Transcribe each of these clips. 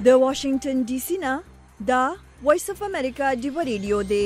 د واشنگټن ډي سي نه دا وایس اف امریکا ډیو ریډیو دی.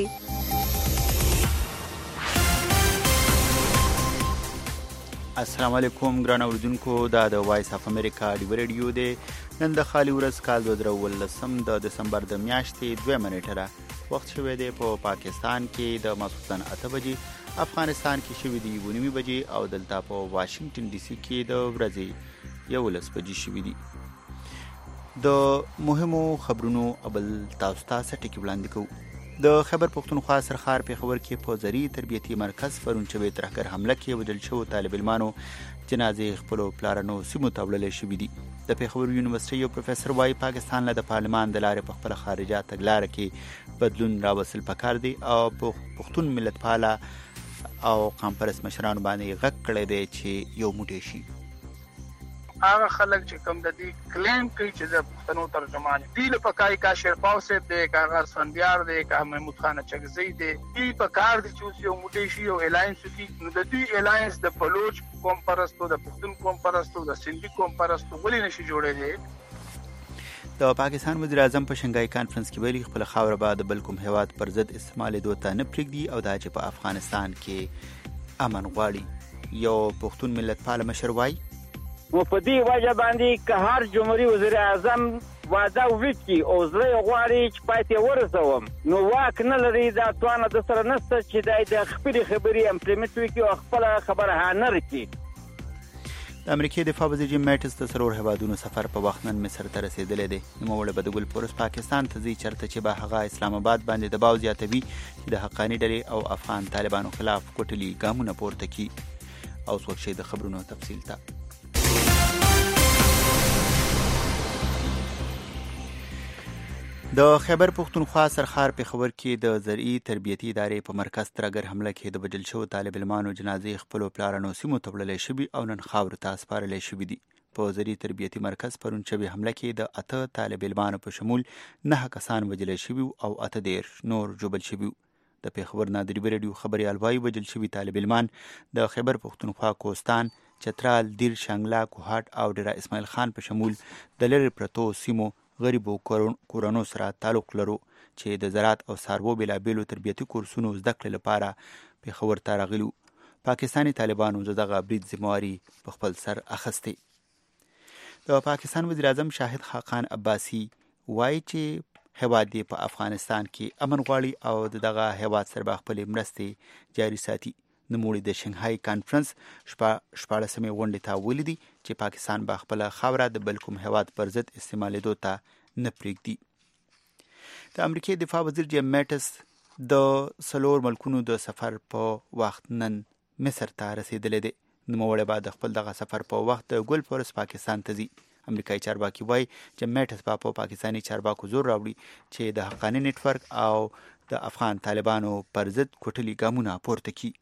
السلام علیکم ګران اوریدونکو، دا د وایس اف امریکا ډیو ریډیو دی. نن د خالي ورځ کال 2018 د دسمبر د میاشتې 2 نیټه ده. وخت شوی دی په پاکستان کې د ماسخوتن 8 بجې، افغانستان کې شوی دی 9 بجې او دلته په واشنگټن ډي سي کې د ورځې 11 بجې شوی دی. د مهمو خبرونو اول تاسو ته ټکی وړاندې کوو. د خیبر پختونخوا سرخار پیښور کې په زرعي تربیتي مرکز پرون شوی ترهګر حمله کې وژل شوو طالب علمانو جنازې خپلو پلارانو سیمو ته وړلې شوي دي. د پیښور یونیورسيټي یو پروفیسور وايي پاکستان له د پارلمان د لارې په خپله خارجه تګلاره کې بدلون راوستل پکار دی او پښتون ملتپاله او قام پرست مشرانو باندې غږ کړی دی چې یو موټی شي. هغه خلک چې کوم د دې کلیم کوي چې د پښتنو ترجمان دی له پکای کا شیرپاو صاحب دی، کا غرسندیار دی، کا محمود خان چغزی دی، دی پکار دي چې یو موټی شي او الاینس کی. نو د دې الاینس د بلوچ قوم پرستو، د پښتون قوم پرستو، د سندھی قوم پرستو ولې نشي جوړېږي. د پاکستان وزیر اعظم په شنګای کانفرنس کې ویلي خپل خاور بعد بل کوم هیواد پر ضد استعمال دوته نه پرېږدي او دا چې په افغانستان کې امن غواړي. یو پښتون ملتپال مشر وایي نو په دې وجه باندې که هر جمهوریت وزیر اعظم وعده وکړي او زه غواړي چې پاتې ورسوم، نو واک نه لري، دا توانه د سره نشته چې د خپلې خبرې امپلیمنټ وکړي او خپله خبره هانر کړي. د امریکې دفاع وزیر جیم میټس د څلور هیوادونو سفر په وخت نن مصر ته رسېدلی دی. نوموړی به د ګل پورس پاکستان ته ځي چېرته چې به هغه اسلام آباد باندې دباو زیاتوي چې د حقاني ډلې او افغان طالبانو خلاف کوټلي ګامونه پورته کړي. او څوک شي د خبرونو تفصیل ته. د خیبر پختونخوا سرخار پیښور کې د زرعي تربیتي ادارې په مرکز ترهګر حمله کې د وژل شوو طالب علمانو جنازې خپلو پلارانو سیمو ته وړلې شوي او نن خاورو ته سپارلې شوي دي. په زرعي تربیتي مرکز پرون شوې حمله کې د 8 طالب علمانو په شمول 9 کسان وژل شوي او 18 نور ژوبل شوي. د پیښور نه د ډیو ریډیو خبريال وايي وژل شوي طالب علمان د خیبر پختونخوا کوستان، چترال، دیر، شانګلا، کوهاټ او ډیرا اسماعیل خان په شمول د لرې پرتو سیمو غریبو کورونو سره تعلق لرو چې د زراعت او څاروو بېلابېلو تربیتي کورسونو زده کړې لپاره پیښور ته راغلي. پاکستاني طالبانو دغه برید ذمهواري په خپل سر اخیستې. د پاکستان وزیر اعظم شاهد خاقان عباسي وایي چې هیواد یې په افغانستان کې امن غواړي او دغه هیواد سره به خپلې مرستې جاري ساتي. نوموړي د شنګهای کانفرنس 14مې غونډې ته ویلي دي چې پاکستان به خپله خاوره د بل کوم هیواد پر ضد استعمالېدو ته نه پرېږدي. د امریکې دفاع وزیر جیم میټس د 4 ملکونو د سفر په وخت نن مصر ته رسېدلی دی. نوموړی به د خپل دغه سفر په وخت د ګل پورس پاکستان ته ځي. امریکایي چارواکي وایي چې میټس به په پاکستاني چارواکو زور راوړي چې د حقاني نیټورک او د افغان طالبانو پر ضد کوټلي ګامونه پورته کړي.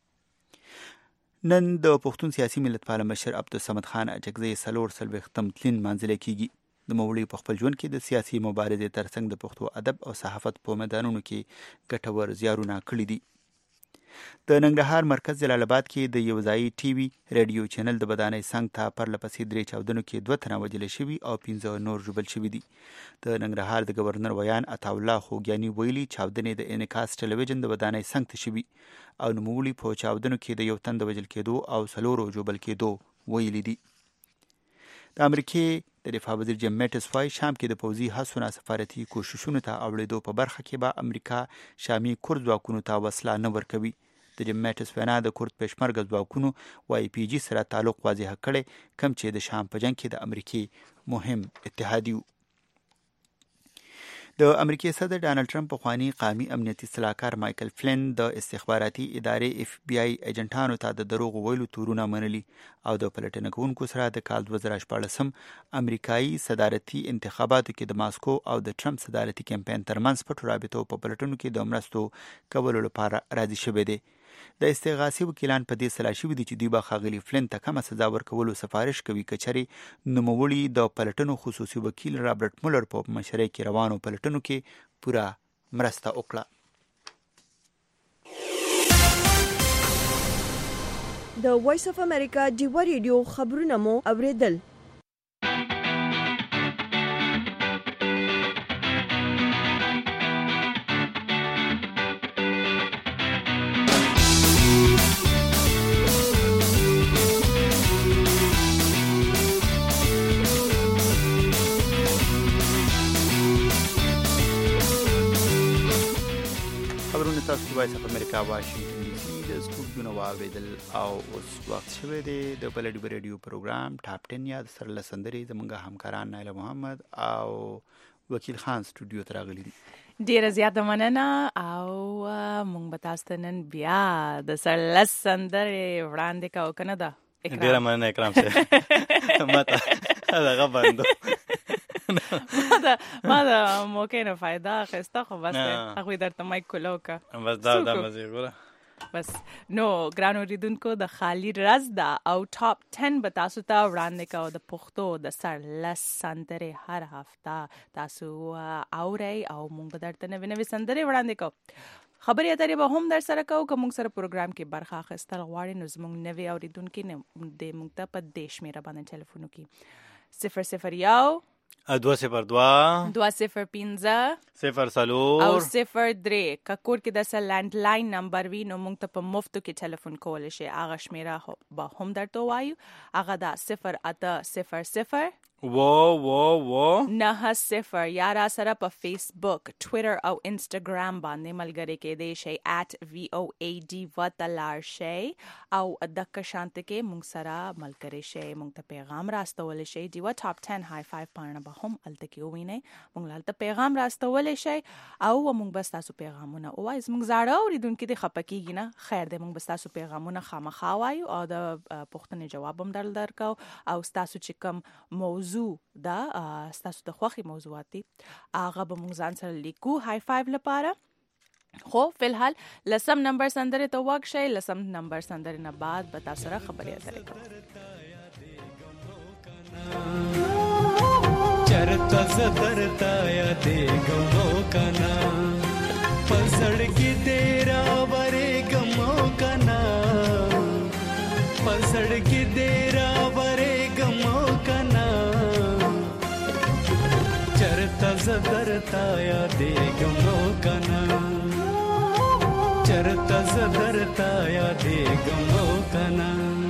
نن د پښتون سیاسي ملتپال مشر عبدالصمد خان اجکزی 44 تلین مانځلی کیږي. نوموړي په خپل ژوند کې د سیاسي مبارزې ترڅنګ د پښتو ادب او صحافت په میدانونو کې ګټور زیارونه کړي دي. د ننګرهار مرکز جلال آباد کې د یو ځایي ټي وي ریډیو چینل د بدانۍ څنګ ته پرله پسې 3 چاودنو کې 2 تنه وژل شوي او 15 نور ژوبل شوي دي. د ننګرهار د گورنر ویان عطاالله خوږیاني ویلي چاودنې د انعکاس ټلویزیون د بدانۍ څنګ ته شوي او نوموړي په چاودنو کې د یو تن د وژل کېدو او 4 ژوبل کېدو ویلي دي. د امریکې د دفاع وزیر جیم میټس وایي شام کې د پوځي هڅو نه سفارتي کوششونو ته اړېدو په برخه کې به امریکا شامي کورد ځواکونو ته وسله نه ورکوي. د جیم میټس وینا د کورد پېشمرګه ځواکونو وايي PG سره تعلق واضح کړی کم چې د شام په جنګ کې د امریکې مهم اتحادي. د امریکای صدر ډانلډ ټرمپ پخوانی قومي امنیتي صلاحکار مایکل فلین د استخباراتي ادارې FBI ایجنټانو ته د دروغ ویلو تورونه منلي او د پلټنه کوونکو سره د کال 2014 امریکایي صدارتي انتخاباتو کې د ماسکو او د ټرمپ صدارتي کمپاین ترمنځ پټو رابطو په پلټنو کې د مرستو کولو لپاره راضي شوی دی. د استغاثي وکیلان په دې سلا شوي دي چې دوی به ښاغلي فلین ته کمه سزا ورکولو سفارش کوي که چېرې نوموړي د پلټنو خصوصي وکیل رابرټ مولر په مشرۍ کې روانو پلټنو کې پوره مرسته وکړه. د وایس اف امریکا ډیو ریډیو خبرونه مو اوریدل. وایس اف امریکا واشنگټن ډي سي د سټوډیو نو واوریدل او اوس وخت شوی دی د بل ریډیو پروګرام ټاپ 10 یا د سره لسندري زمونږ همکاران نایله محمد او وکیل خان سټوډیو ته راغلي دي. ډیره زیاته مننه او مونږ به تاسو ته نن بیا د سره لسندري وړاندې کوو کنه دا ډیره مننه اکرام صاحب ماته هغه باندې ما دا موقع نه فایده اخیسته خو بس هغوی درته مایک کولو که بس دا مزې ګوره بس نو ګرانو اوریدونکو د خالی رز دا او ټاپ 10 به تاسو ته وړاندې کوو د پښتو د سر لس سندرې هر هفته تاسو اورئ او موږ به درته نوې نوې سندرې وړاندې کوو. خبرې اترې به هم در سره کوو که موږ سره پروګرام کې برخه اخیستل غواړئ نو زموږ نوې اوریدونکي د موږ ته په دې شمېره باندې ټلیفون وکړي 001 202 205 0 او 03 ککور کې د لینډ لاین نمبر وی نو موږ ته په مفتو کې ټلیفون کول شي. هغه شمیره به هم درته وایو هغه دا 0800 90 یا را سره په فیسبوک ټویټر او انسټاګرام باندې ملګری کېدی شي @VOAD وتلار شي او دک شانت کې موږ سره ملګری شي موږ ته پیغام راستول شي دی و ټاپ 10 های 5 پاڼه به هم الته کې ویني موږ لاله پیغام راستول شي او موږ بس تاسو پیغامونه او از موږ زړه اوریدونکو د خپکیږي نه خیر دې موږ بس تاسو پیغامونه خامخا وایو او د پوښتنې جواب هم درکو او تاسو چې کوم موضوع دا ستاسو د خوښي موضوعات دي هغه به موږ ځان سره لیکو های 5 لپاره. خو فلحال لسم نمبر سندره ته واک شي لسم نمبر سندره نه بعد به تاسو سره خبرې اترې کوو. چرتا زدرتا یا دیګمو کنا پسړګي تیرا ورې ګمو کنا پسړګي تیرا ورې ګمو کنا چرتا زدرتا یا دیګمو کنا چرتا زدرتا یا دیګمو کنا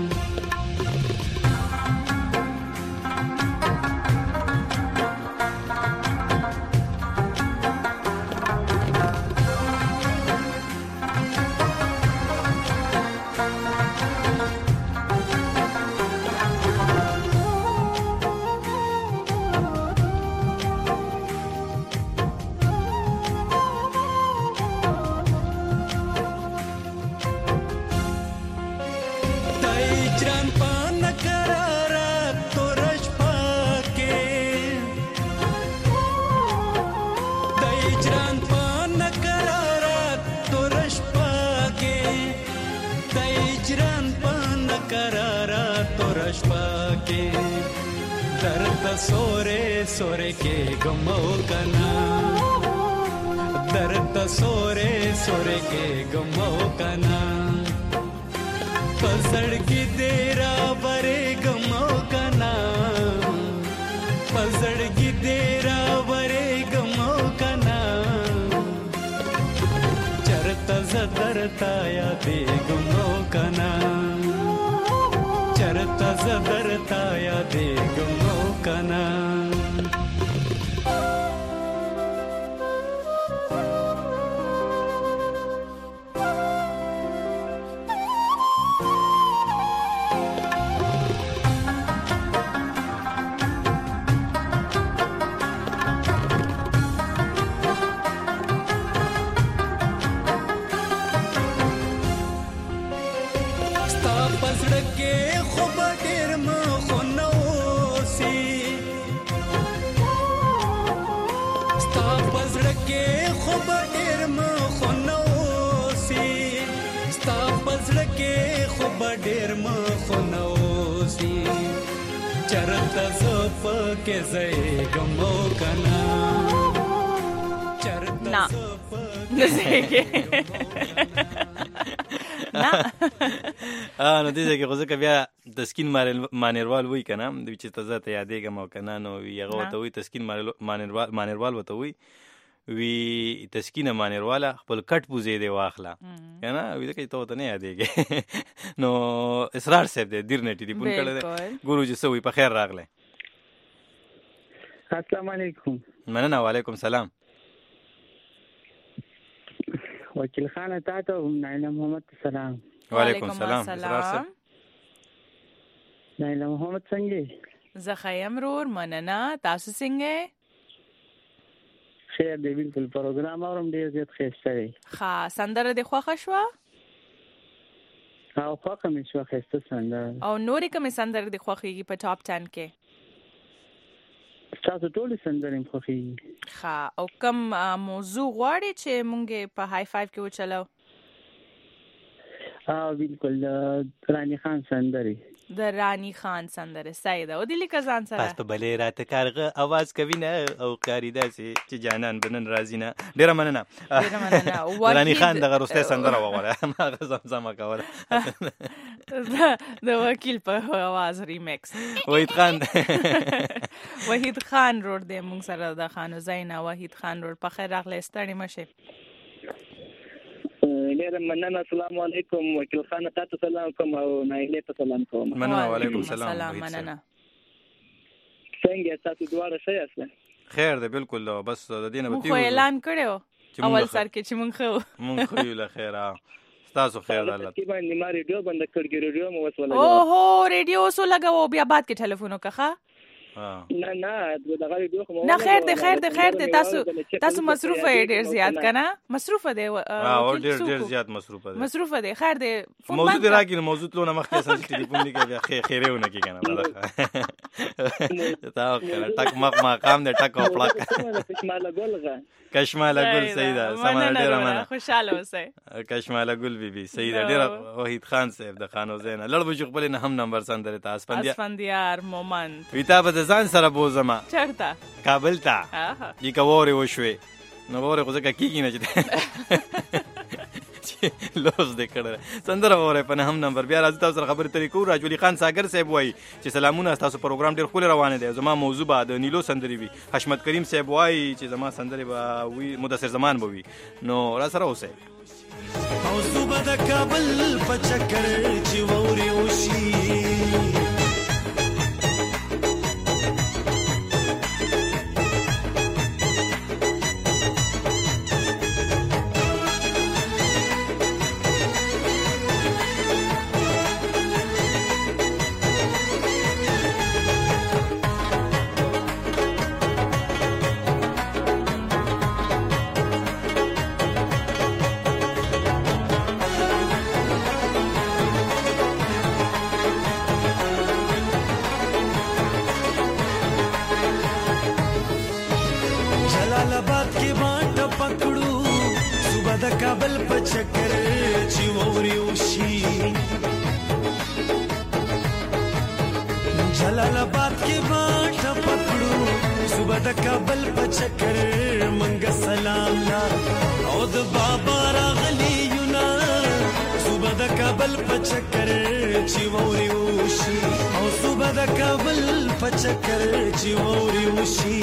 सोरे के गमो कना दर्द सोरे सोरे के गमो कना पसड़ की तेरा बरे गमो कना पसड़ की तेरा बरे गमो कना चरता जदरता या दे गमो कना चरता जदरता या दे गमो कना के जय गमो कना ना नसेके ना نو دې ځکه خو ځکه بیا تسکین مانیروال وی کنه د چې تازه ته یادېږم او کنه نو هغه ورته وی تسکین مانیروال ورته وی تسکین مانیرواله خپل کټ پوزې دی واخله کنه وی ځکه ته ته نه یادېږي نو اسرار صاحب دې دیر نه ټلیفون کړل ګوروجي سوې په خیر راغله. السلام علیکم. مننه. وعلیکم سلام. وکیل خان تاسو نایله محمد سلام. وعلیکم السلام. نایله محمد څنګه؟ زه خیم رور مننه، تاسو څنګه؟ خیر دی، بالکل پروګرام اورم ډیر زیات ښه دی. ښه سندره د خوښه شوه؟ او خوښه مې شوه، ښایسته سندره. او نورې کومې سندرې د خوښېږي په ټاپ 10 کې؟ تاسو ټولې سندرې مې خوښېږي. ښه، او کوم موضوع غواړې چې مونږ په های فایو کې وچلو؟ بالکل د رانی خان سندرې. د رانی خان سندره صحیح ده. او د لیکه ځان سره پس په بلې راته کارغه اواز کوي نه او قاری داسې چې جانان بنن راځي نه. ډېره مننه. رانی خان دغه وروستۍ سندره وغواړه، هغه زمزمه کوله د وکیل په اواز ریمیکس. وحید خان روډ دی مونږ سره د خانو زینا. وحید خان روډ په خیر راغلی، ستړي مشه. ډېر مننه. السلام علیکم وکیل خان، تاسو سلام کوم او نایله ته سلام کوم. مننه. وعلیکم السلام. مننه. څنګه تاسو دواړه ښه یاست؟ خیر دی بالکل. بس د دې نه مو اعلان کړو اول سر کې چې مونږ خو له خیره تاسو خیر الله کی باندې ما ریډیو بند کړی، ریډیو مو وسوله. اوهو ریډیو سو لګاو، بیا بعد کې ټلیفون وکړه. نه دغه ریډیو خو نه خیر دی تاسو مصروفه ډیر زیات کنه، مصروفه دی او ډیر زیات مصروفه دی. خیر دی موضوع دی راګین موضوع ته نه مخکې اساس ټلیفون دی کې خیرونه کې کنه تا ټک مقام دی ټک او پلاک کشماله ګل سیدا سمانه ډیر مننه. خوشاله اوسئ. کشماله ګل بیبي سیدا ډیر. وحید خان صاحب د خانو زینا لړ بجو خپل نه هم نمبر سندره ته اسفندیار مومند ویتا به ځان سره بوزما چرته کابل ته یک ووري وشوي نو ووري خو ځکه کیږي نه چې لوز دې کړه سندره وره په هم نمبر. بیا راځي تاسو خبرې ترې کو. راجولي خان ساګر صاحب وایي چې سلامونه، تاسو پروګرام ډیر خول روانه دی. زما موضوع بعد نیلو سندري وي. حشمت کریم صاحب وایي چې زما سندري به وي مدثر زمان به وي. نو را سره اوسه موضوع د کابل په چکر چې ووري وشي کابل په چکر چې ووري وشي جلال آباد کې باټه پکړو صبح د کابل په چکر منګ سلام لا او د بابا راغلی یونا صبح د کابل په چکر چې ووري وشي او صبح د کابل په چکر چې ووري وشي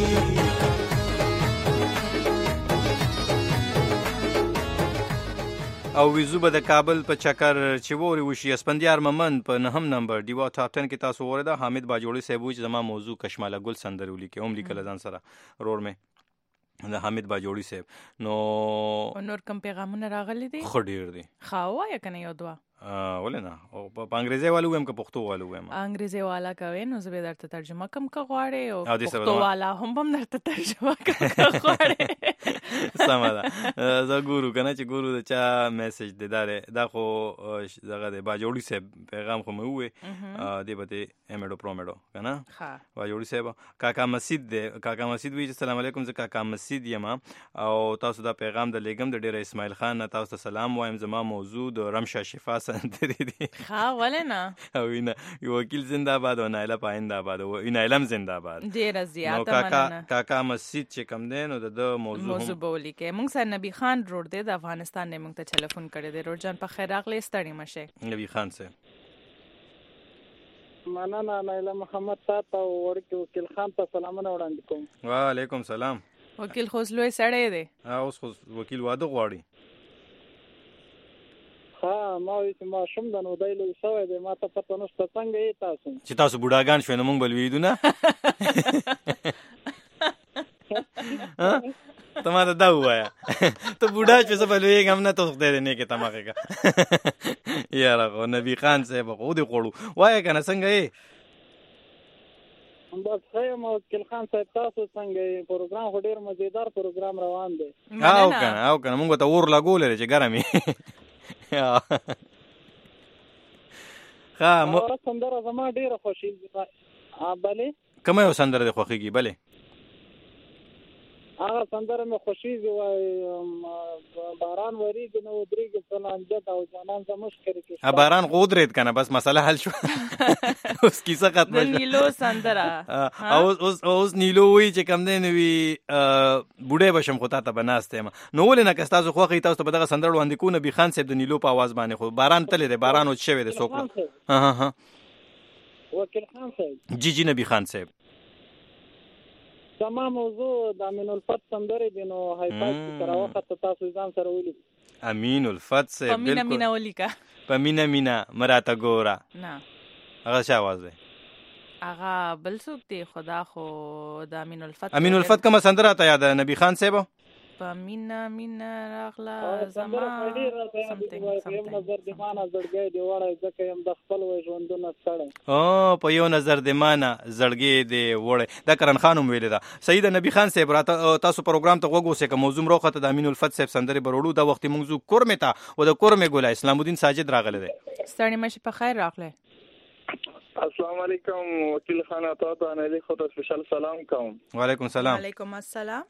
او ویزو به د کابل په چکر چې ووري وشي. اسفندیار مومند په نهم نمبر دیوا ټاپ 10 کې تاسو ورده. حامد باجوړي صاحب چې زما موضوع کشماله ګل سندره ولیکي هم لیکل ځان سره رور مې د حامد باجوړي صاحب. نو نور کوم پیغامونه راغلي دي؟ خو ډیر دي. خاوه یا کنه یو دوا ولې نه او په انګریزي والو هم که پښتو والو هم انګریزي والا کوي نو زه به درته ترجمه کوم که غواړې او پښتو والا هم درته ترجمه کوم که غواړې. سمه ده. زه ګورو کنه چې ګورو د چا میسج دی دا خو دغه د باجوړي صاحب پیغام خو مې وې دی به امیډو پرومیډو کنه باجوړي صاحب. کاکا مسجد دی. کاکا مسجد وی چې سلام علیکم، زه کاکا مسجد یم او تاسو دا پیغام د لیګم د ډیر اسماعیل خان تاسو ته سلام وایم. زما موضوع د رمشا شفا سندري دي. ها ولې نه او نه وکیل زنده باد او نایله پاینده باد او نایلم زنده باد. ډیر زیاته مننه. کاکا مسجد چې کم دی نو د موضوع بولی کې مونږ سره نبی خان روډ دی د افغانستان نه مونږ ته ټلیفون کړی دی. روډ جان په خیر راغلی، ستړي مشه. نبی خان سره مننه. نایله محمد تاسو ورکو وکیل خان ته سلامونه وړاندې کوم. وعلیکم سلام. وکیل خو لوی سړی دی. اوس خو وکیل واده غواړي. ها ما وی چې ما شوم د نو دایلو سوې د ما ته پته نشته څنګه یې تاسو چې تاسو بوډاګان شوي نو مونږ بل ویدو نه ته ما ته دا ووایا ته بوډا چې زه به لویږم نه ته خدای دې نیکې تماقې کا یاره خو نبي خان صاحب خو دې خوړو وایه که نه څنګه یې بس ښه یم وکیل خان صاحب تاسو څنګه یې پروګرام خو ډېر مزیدار پروګرام روان دی او که نه مونږ ته اور لګولی دی چې ګرم یې ښه سندره زما ډېره خوښېږي بلې کومه یو سندره دې خوښېږي بلې هغه سندره مې خوښېږي وایي باران ورېږي نو ودرېږي سلانجت او جانان زموږ کړي باران خو ودرېد که نه بس مسله حل شو اوس کیسه ختمه د نیلو سندره اوس نیلو وایي چې کوم دی نو وي بوډۍ به شم خو تا ته به ناست یم نو ولې نه که ستاسو خوښه تاسو ته به دغه سندره وړاندې کوو نبي خان صاحب د نیلو په اواز باندې خو باران تللی دی باران اوس شوی دی څوک وکیل خان صاحب جی نبي خان صاحب زما موضوع د امین الفت سندرې دي نو هایپاټ چې راوخته تاسو ځان سره ولیکئ امین الفت صاحب په مینه مینه ولیکه په مینه مینه مراته ګوره نه هغه څه آواز دی هغه بل څوک دی خدا خو د امین الفت کومه سندره ته یاد نبي خان صاحب په مینه مینه راغله زما یم نظر د مانه زړګی دی وړی ځکه یم د خپل وی ژوندونه ستړی او په یو نظر د مانه زړګی دی وړی دا کرن خان هم ویلې ده صحیح ده نبي خان صاحب تاسو پروګرام ته غوږ اوسئ که موضوع م راوخته د امین الفت صاحب سندرې به وړو دا وخت موږ ځو کورمې ته و د کورمې ګوله اسلام الدین ساجد راغلی دی ستړي مه شي په خیر راغلی السلام علیکم وکیل خان ته انیلی خو ته سپیشل سلام کوم وعلیکم السلام وعلیکم السلام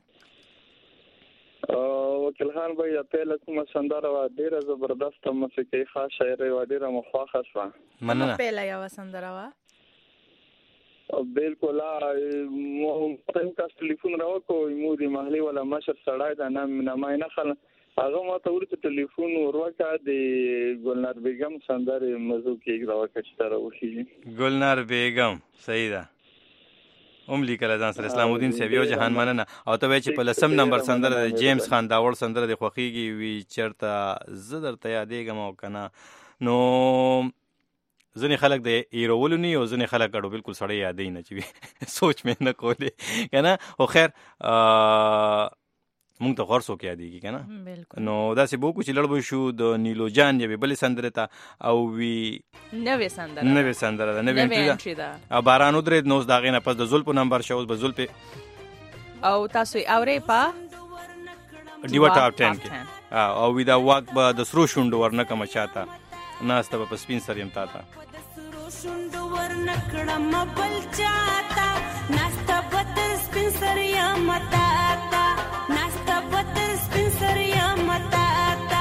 وکیل خان بھائی پہله کومه سندره وا ډیره زبردست موسیقي خاص شاعري وا ډیره مخواخه شوه مننه پہله یو سندره وا بالکل مو ته کا ټلیفون راوکو مو دی محلي ولا مشر سړای دا نه ماینه خل هغه ما ته ورته ټلیفون ورکا دی ګلنار بیگم سندره مزو کې راوکا چې تر وشي ګلنار بیگم صحیح ده لیکل ځان سره اسلام الدین صاحب یو جهان مننه او ته وای چې په لسم نمبر سندره د جیمز خان دا وړ سندره د خوخیږي وی چرته زه درته یادېږم او کنه نو ځینې خلک د ایرولو نی او ځینې خلک اړو بالکل سړی یادې نه چې سوچ مې نه کولې کنه او خیر مونږ ته غور څوک یادېږي که نه نو داسې به وکړو چې لړ به شو د نیلو جان یوې بلې سندرې ته او وي نوې سندره ده نوې انټري ده باران ودرېد نو اوس د هغې نه پس د زلفو نمبر شه اوس به زلفې او تاسو یې اورئ په ډیوه ټاپ 10 کې او وي دا واک به د سرو شونډو ورنه کمه چاته ناسته به په سپین سر یم تا ته شونډو ورنه کړم بل چاته ناسته به تر سپین سر یم تا ته ناسته به تر سپین سر یم تا ته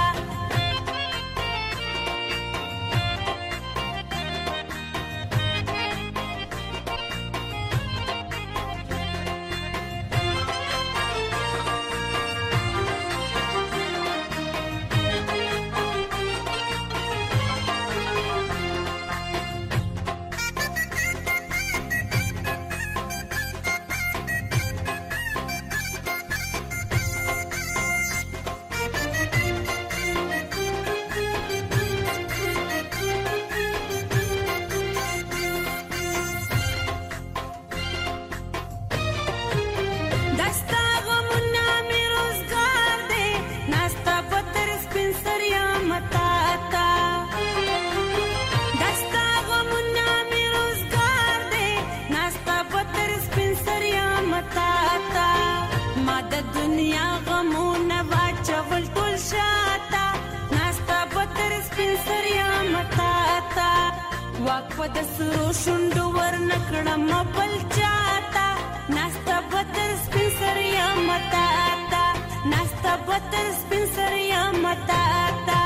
د سرو شونډو ورنه کړم بل چاته ناسته به تر سپین سر یم تا ته ناسته به تر سپین سر یم تا ته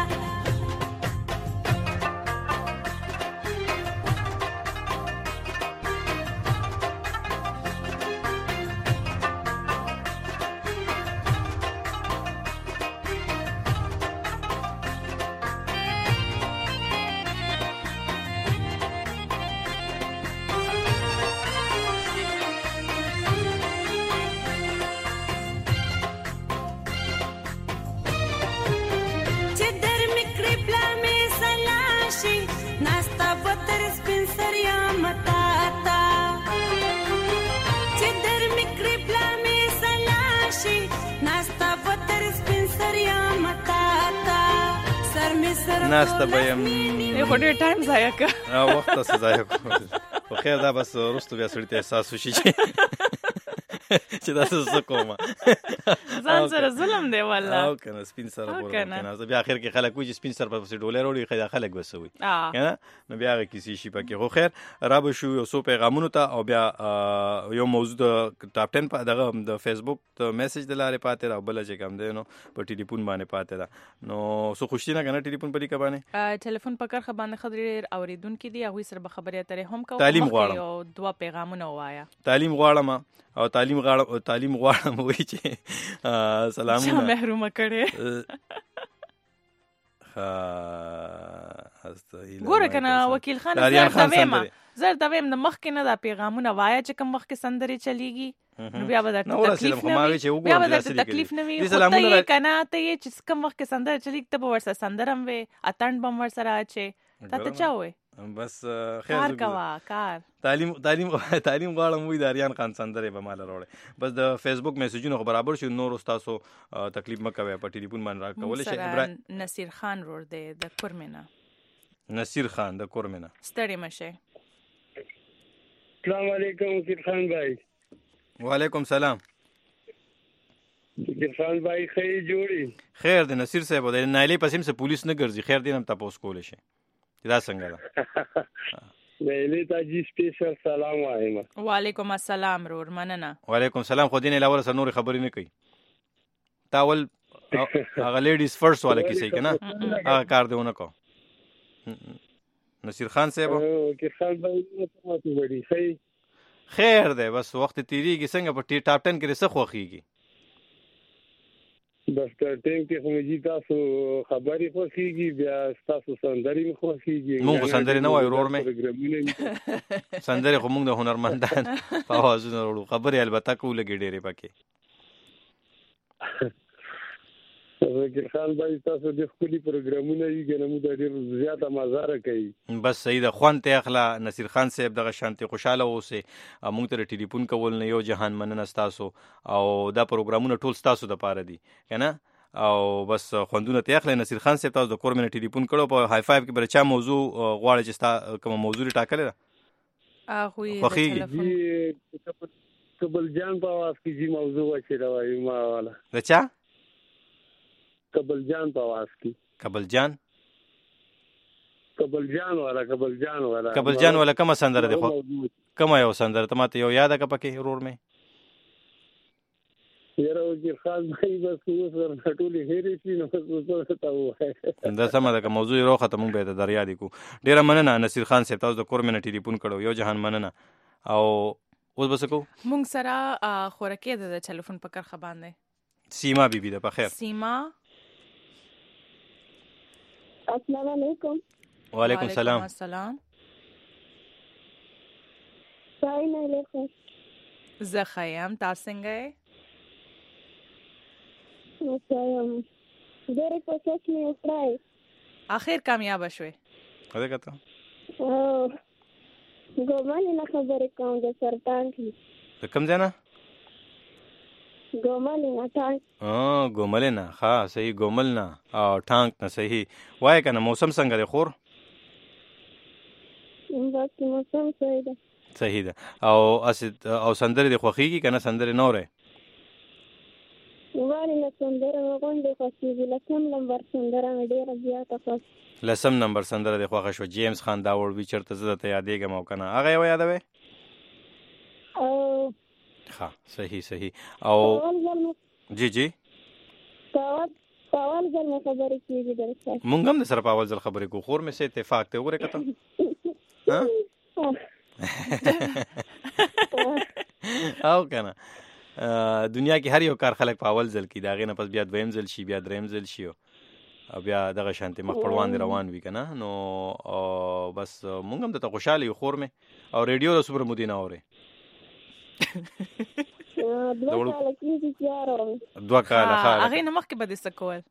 چې سره ناسته به یم خو ډېر ټایم ضایع کړ او وخت څه ضایع کړ خو خیر دا بس وروسته بیا سړي ته احساس وشي چې دا څه کومه ځان سره ظلم دی والله او کنه سپین سره ورکنه زه بیا اخر کې خلک وایي چې سپین سره په ډولر وړي خیر خلک بسوي کنه نو بیا هغه کیسې شي پکې خو خیر را به شو یو څو پیغامونو ته او بیا یو موضوع د ټاپ 10 په دغه د فیسبوک ته میسج د لارې پاتې را بل چې کم دی نو په ټلیفون باندې پاتې ده نو سو خوشتي نه کنه ټلیفون په دې کې باندې ټلیفون په کار خبرونه خبرې اوریدونکو دي هغه سره به خبرې اترې هم کوم تعلیم غواړم یو دوا پیغامونه وایا تعلیم غواړم او تعلیم غواړم وایي چې سلامونه محروم کړي ګوره کنه وکیل خان زر دا ویم د مخکې نه دا پیغامونه وایا چې کوم وخت کې سندرې چلیږي نو بیا به درته تکلیف نه وي ته کنه ته چې کوم وخت کې سندره چلیږي ته به ورسره سندره هم وي اتڼ به هم ورسره اچې تا ته چا وایي بس کار کوا کار تعلیم غواړم وای د اریان خان سندره به مال راوړي بس د فیسبوک میسجونو برابر شو نور تاسو تکلیف مکوي په ټلیفون باندې راکول شي نصیر خان ور دی د کورمنه نصیر خان د کورمنه ستړي مشه السلام علیکم نصیر خان بھائی وعلیکم سلام نصیر خان بھائی خیر جوړي خیر دی نصیر صاحب د نایلې پسیم سے پولیس نه ګرځي خیر دی هم تاسو کول شي دا څنګه ده نایلې ته جی سپیشل سلام وایم وعلیکم السلام رور مننه وعلیکم سلام خو دین علاوه سره نور خبرې نه کوي تاول هغه لیډیز فرست والا کیسه کنه هغه کار دیونه کو نصیر خان صاحب نصیر خان بھائی ته وړي خیر دی بس وخت تیریږي څنګه په ټاپ 10 کې څه خوخيږي بس ټیم کې خو مې تاسو خبرې خوښيږي بیا تاسو سندري خوښيږي موږ سندري نه وایو ورور مې سندري خو موږ د هنرمندان په आवाजونو وړو خبرې البته کولګي ډېرې پکې نصیر خان بھائی تاسو د خپل پروګرامونه یې ګنمو د ډېر زیاته مزاره کوي بس صحیح ده خوان ته اخلا نصیر خان صاحب دغه شانتي خوشاله اوسه موږ ته ټلیفون کول نه یو جهان مننه تاسو او دا پروګرامونه ټول تاسو د پاره دي کنه او بس خوندونه ته اخلا نصیر خان صاحب تاسو د کورمنه ټلیفون کړو په های فایو کې برچا موضوع غواړي چې کوم موضوع ټاکل ده خو قبل جان په واس کې جی موضوع چې راوي ما والا دچا قبل جان په واس کې قبل جان والا کومه سندره ده خو کومه یو سندره ته ماته یو یاد کا پکې رور مې یره وګور خان بھائی بس اوس ورټولې هېرې شي نو څه تا وای دا سم ده که موضوع یې روخه ته مونږ به ته دریا دي کو ډیره مننه نصیر خان صاحب تاسو د کورمنه ټلیفون کړو یو جهان مننه او اوس بس کو مونږ سره خورکه د ټلیفون په کار خبرنه سیما بیبي ده په خیر سیما السلام علیکم وعلیکم السلام څنګه علیکم زه خیام تاسو څنګه یې ډېر کوشش مې وکړای اخر کامیاب شوې کله کته ګومل نه خبرې کوم د سرطان کې کوم ځای نه ګومل نه ټانک ګومل نه ها صحیح ګومل نه او ټانک نه صحیح وای کنه موسم څنګه دی خور بس موسم صحیح ده او سندره دی خوخیږي کنه سندره نوره واره نه سندره غونډه خوښیږي لسم نمبر سندره ډیره زیاته خوښ لسم نمبر سندره دی خوښ شو جیمز خان دا وړ ویچرته زده ته یادېږم او کنه هغه یو یادوي ها صحیح او جی پاول ځل مې خبرې کېږي درسته مونږ هم د سره پاول ځل خبرې کو خور مې سه اتفاق ته وګوره کته او کنه دنیا کې هر یو کار خلک پاول ځل کی دا غینه پس بیا دویم ځل شي بیا دریم ځل شي او بیا دغه شانتي مخ پړوان روان وی کنه نو بس مونږ هم ته خوشاله یو خور مې او ریډیو له سپر مدینه اوره دوه کاله هغه نه مخکې به د سکول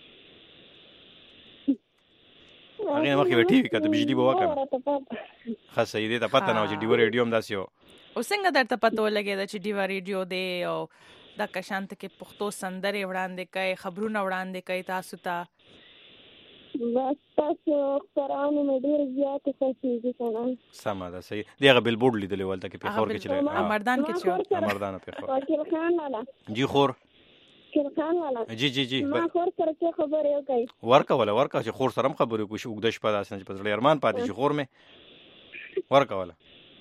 هغه نه مخکې به ټي وي کته بجلی به وکړه خاصه دې ته پته نه و چې ډیو ریډیو هم داسې و او څنګه درته پته ولګېده چې ډیو ریډیو دی او دا کشانت کې پښتو سندرې وړاندې کوي خبرونه وړاندې کوي تاسو ته بس تاسو خبرونه مې ډېر زیات خوښیږي کنه. سمه ده صحیح. دغه بیلبورډ لیدلې ولته کې په خور کې چلے مردان کې چې مردان په خور وکیل خان والا جی خور وکیل خان والا جی ما خور سره څه خبرې وکړي ورکا چې خور سره خبرې کوي شو د شپه داسې چې په ځړې ارمان پاتې شي خور مې ورکا والا.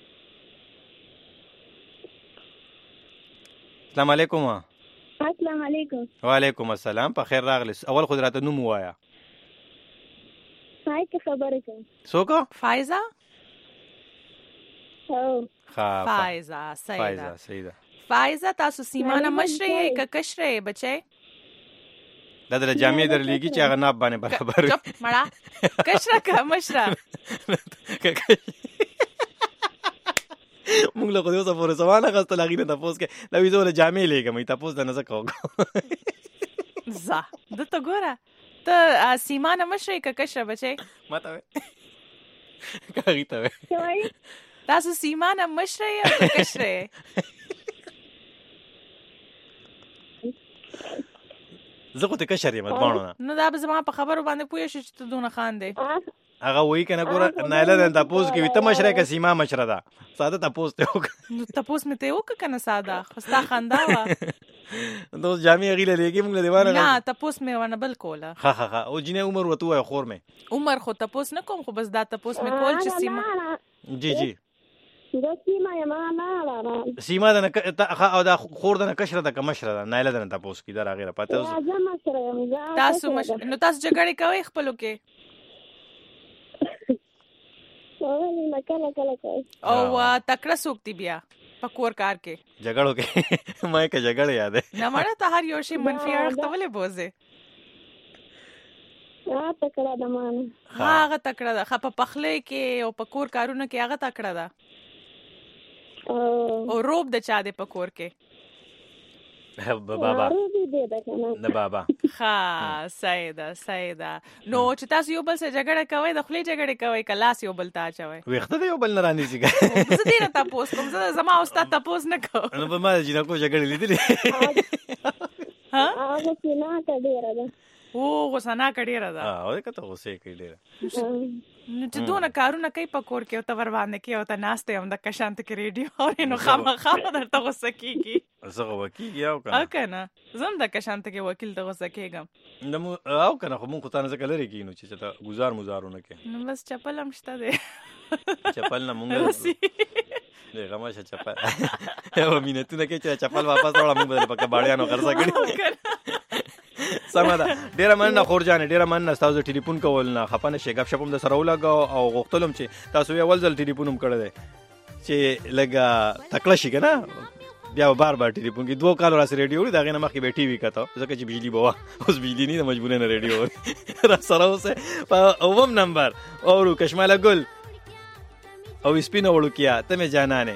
السلام علیکم. السلام علیکم. وعلیکم السلام. په خیر راغلی. اول خود راته نوم وایا. هاي که خبره کوم. څوک؟ فایزه. فایزه سیده. فایزه تاسو سیمانه مشرې که کشرې بچي؟ دا د جامع در لګي چې هغه ناب باندې برابر. چپ مړه. کشره که مشره؟ مونږ له خو پورې سوال غوښتل هغې نه تپوس کې دا وي زه له جامې لیږم تپوس د نه څه کوم زه دلته ګوره ته سیمانه مشرې که کشره بچی ما ته وایې که هغې ته وایې تاسو سیمانه مشرې یا که کشرې زه خو ته کشر یم دواړو نه نو دا به زما په خبرو باندې پوه شي چې ته دونه خاندې هغه وایي که نه ګوره نایله د تپوس کې وي ته مشره که سیما مشره ده ساده تپوس ته وکړه نو تپوس مې ته یې وکړه که نه ساده خو ستا خندا وه دوس جامې هغې له لیږي مونږ له دیوانه نه تپوس مې ونه بل کوله ښه او جینۍ عمر ورته ووایه خور مې عمر خو تپوس نه کوم خو بس دا تپوس مې کول چې سیما جی دا سیما یم نه سیما د او دا خور د نه کشره ده که مشره ده نایله د نه تپوس کې دا راغې راپاته تاسو نو تاسو جګړې کوئ خپلو کې او تکړه څوک دي بیا په کور کار کې جګړو کې ما یې که جګړه یاد دی نه مړه ته هر یو شی منفي اړخ ته ولې بوځې هغه تکړه ده ښه په پخلی کې او په کور کارونو کې هغه تکړه ده او روب د چا دی په کور کې بابا نه بابا ښه صحیح ده نو چې تاسو یو بل سره جګړه کوئ د خولې جګړې کوئ که لاس یو بل ته اچوئ ویښته د یو بل نه رانیسي زه دې نه تپوس کوم زه زما او ستا تپوس نه کوم نو په ما د جینکو جګړې لیدلې غوسناکه ډېره ده او که ته غوسې کوي ډېره نو چې دونه کارونه کوي په کور کې او ته ور باندې کې او ته ناسته یم دکه شانته کې ریډیو اورې نو خامخا درته غوسه کېږي زه خو به کېږي او که نه زه هم دکه شانته کې وکیل ته غوسه کېږم او که نه خو مونږ خو تا نه ځکه لرې کېږي نو چې ته ګزار مزارونه کې نو بس چپل هم شته دی چپل نه مونږ دی غماشه چپل یو مینتونه کې چې چپل واپس راوړه مونږ به په کباړیانو خرڅه کړي سمه ده ډېره مننه خور جانې ډېره مننه ستاسو ټلیفون کول نه خفه نه شئ ګپ شپ هم درسره ولګاو او غوښتل هم چې تاسو اول ځل ټلیفون هم کړی دی چې لږه تکړه شي که نه بیا به بار ټلیفون کې 2 کال راسې ریډیو وړي د هغې نه مخکې به یې ټي وي کته ځکه چې بجلي به وه اوس بجلي نه د مجبورۍ نه ریډیو وړي راسره اوسئ په 9 نمبر اورو کشماله ګل او سپینه وړوکیا ته مې جانانې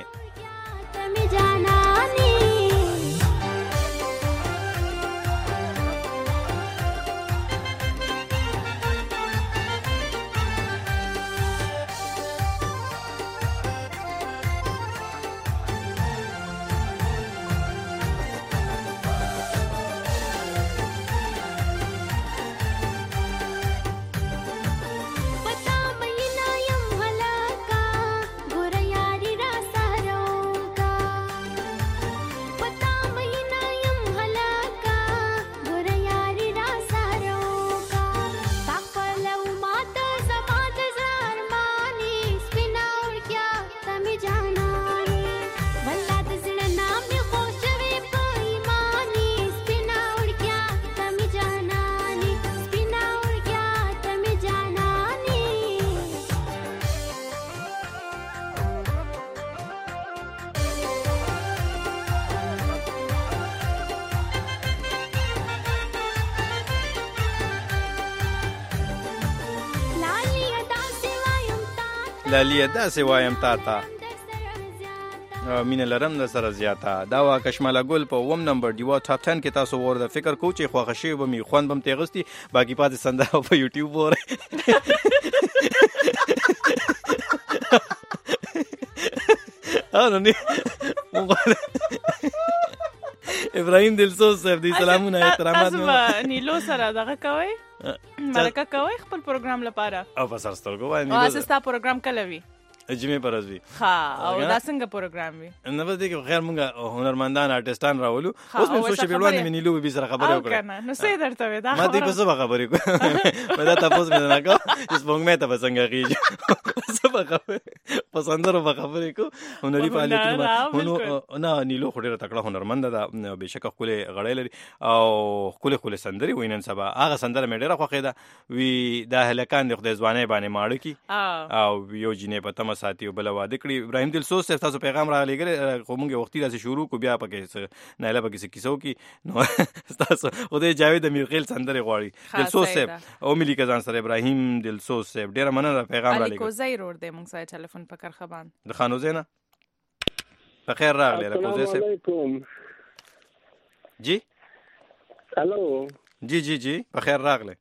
لالیه داسې وایم تا ته مینه لرم در سره زیاته دا وا کشماله ګل په 9 نمبر دیوا ټاپ 10 کې تاسو ورته فکر کو چې خوښه شوی به می خوند بم تیغستی باقی پاتې سندره په یوټیوب وره نه ابراهیم دلسوز صاحب دی سلامونه احترامات تاسو نیلو سره دغه کوي مرکه کوي خپل پروګرام لپاره او په سر سترګو باندې او اساستا پروګرام کله وی جمعې پر ورځ وي ها او دا څنګه پروګرام وي نه بس دې کې خیر مونږه هنرمندان آرټستان راولو اوس مې سوچ په وړاندې مې نیلو به سره خبرې وکړه نو څه درته وې دا ما دې په څه خبرې کوم ما دا تاسو مې نه کو چې څنګه مې ته څنګه کیږي څه خبرې پسندرو خبرې کو هنري فعالیتونه نه نیلو خوري تکړه هنرمند ده بهشکه خپل غړې لري او خپل سندري وینن سبا هغه سندره مې ډېره خوښه ده وی دا هلکان د خدای ځواني باندې ماړه کی او یو جنې په ساتي بل واده کړی ابراهيم دلسوز صاحب تاسو پیغام را لګره خو موږ وختي داسې شروع کو بیا پکې نه لا پکې کیسو کی نو تاسو خدای جاوید امیرخیل سندره غواړي دلسوز صاحب او ملي کزان سره ابراهيم دلسوز صاحب ډیر مننه پیغام را لګره کوزای روډ دی موږ سره ټلیفون پکړ خبان د خانوزینا په خیر راغلی کوزای صاحب علیکم جی الو جی په خیر راغلی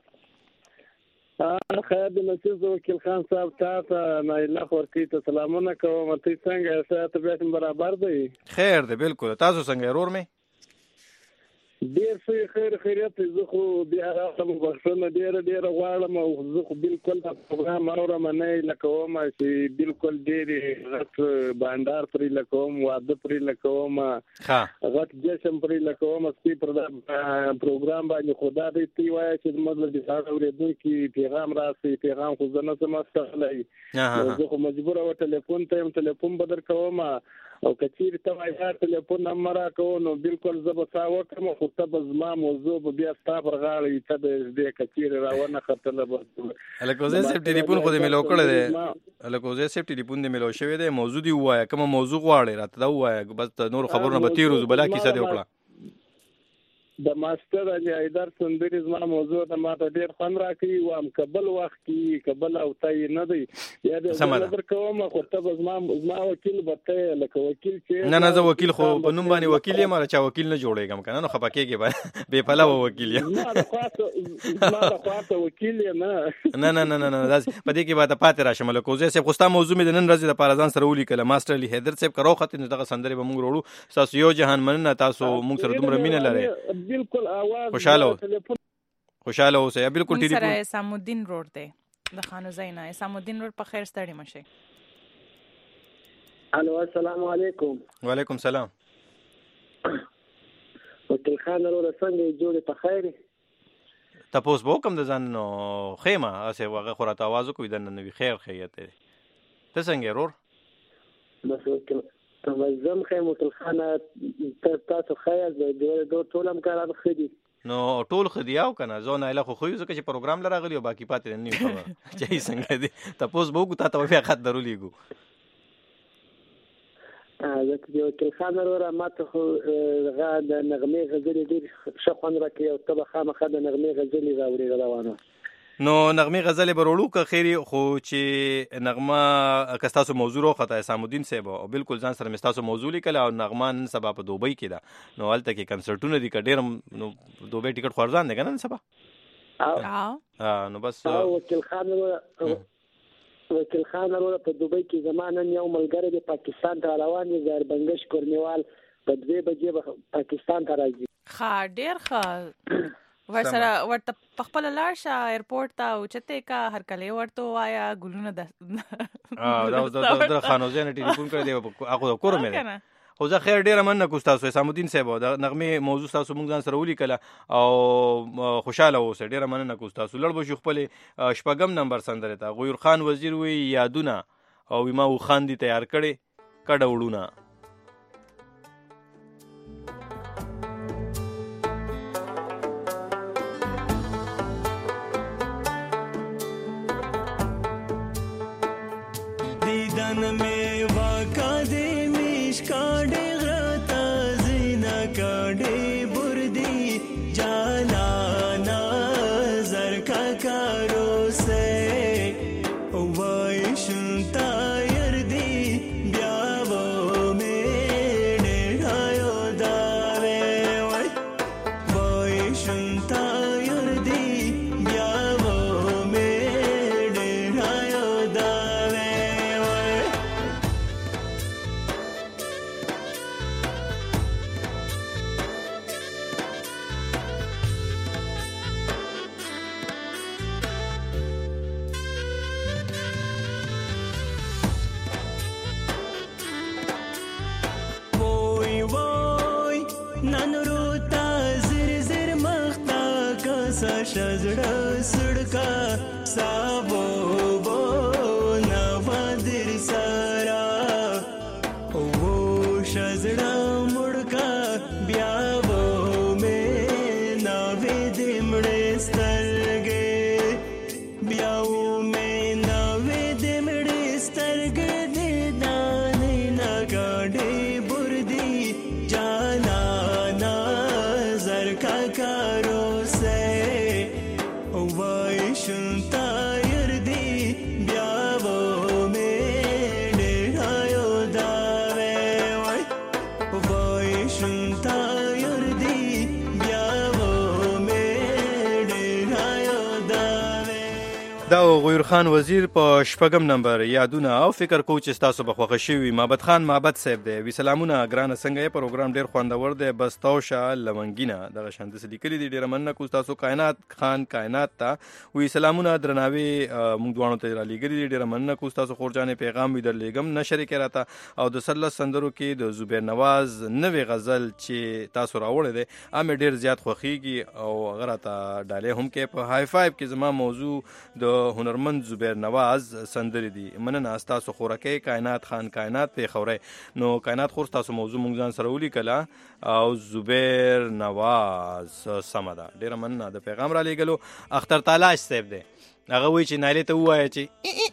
خیر د مسیز وکیل خان صاحب ته نایله خورکی ته سلامونه کوم ته څنګه سات به برابر دی خیر دی بالکل تاسو څنګه ورور می ډیر څه خیر خیریت زه خو بیا راځم بخښنه ډیر غواړم او زه خو بالکل دا پروګرام اورم نه لکوم چې بالکل ډیر غټ بانډار پرې لکوم واده پرې لکوم غټ جشن پرې لکوم سپي پر دا پروګرام باندې خدا دې تی وای چې مطلب دې تاسو ورېدونکو پیغام راسي پیغام خو زنه سم استغلای زه خو مجبور و ټلیفون بدر کوم او کچیر ته وای ټلیفون نمبر راکو نو بالکل زبتا وکم خو ته بزما موضوع بیا ستا پر غاړه ته دې کچیر راونه خطر به الکوزه سیف ټلیفون خو دې ملو کړل دې الکوزه سیف ټلیفون دې ملو شوی دې موضوع دی وای کوم موضوع غواړي راته دا وای بس نور خبرونه به تیروز بلا کیسه دی وکړه د ماستر علي حیدر سندري زما موضوع ته ماته ډیر خوند راکړي و ام قبل وخت کی قبل او تای نه دی یا د نظر کوم خو ته زما وکیل بته لکه وکیل چې نه زه وکیل خو په نوم باندې وکیل یم را چا وکیل نه جوړېږم کنه نو خپکهږي به پلا وکیل یم ما خاطر وکیل یم نه په دې کې به پاتې راشم له کوزه سه خوستا موضوع مې د نن ورځې د پارازان سره ولي کله ماستر علي حیدر صاحب کرو خط دغه سندري به موږ وروړو تاسو یو جهان مننه تاسو موږ سره دومره مینه لري بالکل आवाज خوشاله اوسه بالکل ټلیفون سره اسام الدین روډ دی د خانو زینا اسام الدین روډ په خیر ستړي مشه الو السلام علیکم وعلیکم السلام وکیل خان ورو څنګه جوړه په خیر تاسو به کوم د ځان نو خیمه اسه وغه خورات आवाज کوي د نن خیر خیته ته څنګه ورور بس وکیل تمزم خیم وکیل خان تاسو خیر د ټولم کاران خدي نو ټول خدیاو کنه زونه اله خو یو ځکه چې پروګرام لراغلی او باقی پاتې نه خبر چې څنګه دي تاسو به کو ته په خاطر درولېګو ځکه یو وکیل خان ورو ماته خو غا د نغمه غزل ډیر شخوان راکې او تبه خامخه د نغمه غزل راوړي روانه نو نغمه غزل برولو که خیری خو چې نغمه کستاسو موضوع خطا اسام الدین صاحب او بالکل ځان سره مستاسو موضوع لیکل او نغمه نن سبا په دوبۍ کې ده نو هلته کې کنسرټونه دي کډیر نو دوبۍ ټیکټ خورځان دی کنه سبا نو بس وکیل خان ورو په دوبۍ کې زمانه یو ملګری د پاکستان ته روان دي زهر بنگش کورنیوال په 2 بجې پاکستان ته راځي ښه ډیر ښه ورسره ورته خپل لاړشه ایرپورټ ته او چته کا هر کله ورته وایا ګلونه دا خانوزه نه ټلیفون کړی دی هغه کور مې خو زه خیر ډیره مننه کوم تاسو اسام الدین صاحب د نغمه موضوع تاسو موږ ځان سره ولي کله او خوشاله اوسه ډیره مننه کوم تاسو لړ بشو خپل شپږم نمبر سندره ته غویر خان وزیر وی یادونه او ما و خان دي تیار کړي کډه وړونه نن روتا زر زر مختا کسا شزړه سړکا سابو بو نوادر سارا او شزړه مړکا بیا وو مې ناوې دې مړې سترګې بیا وو مې ناوې دې مړې سترګې دې دانې نګاډې بردي جانا نا زر کا کارو سے وای شنتا يردي بیا وو مې ډېرایو دا وای وای شنتا يردي بیا وو مې ډېرایو دا دا غویر خان وزیر په شپږم نمبر یادونه او فکر کو چې تاسو به خوښ شي محمد خان محمد صاحب دی وی سلامونه ګرانه څنګه یې پروګرام ډیر خوندور دی بس توشه لونګینا دغه شاند سلی کلی دی ډیر مننه کو تاسو کائنات خان کائنات ته وی سلامونه درناوي موږ دوانو ته را لګری دی ډیر مننه کو تاسو خورجانې پیغام وی در لګم نشر کې راته او د سله سندرو کې د زبیر نواز نوې غزل چې تاسو راوړې دی ام ډیر زیات خوخيږي او غراته ډالې هم کې په های فایو کې زما موضوع د هنرمند زبیر نواز سندرې دي مننه تاسو خورکه کائنات خان کائنات په خوره نو کائنات خور تاسو موضوع مونږ ځان سره ولي کلا او زبیر نواز سمدا ډیر مننه د پیغام را لګلو اختر تلاش صاحب دی هغه وی چې نایله ته وایي چې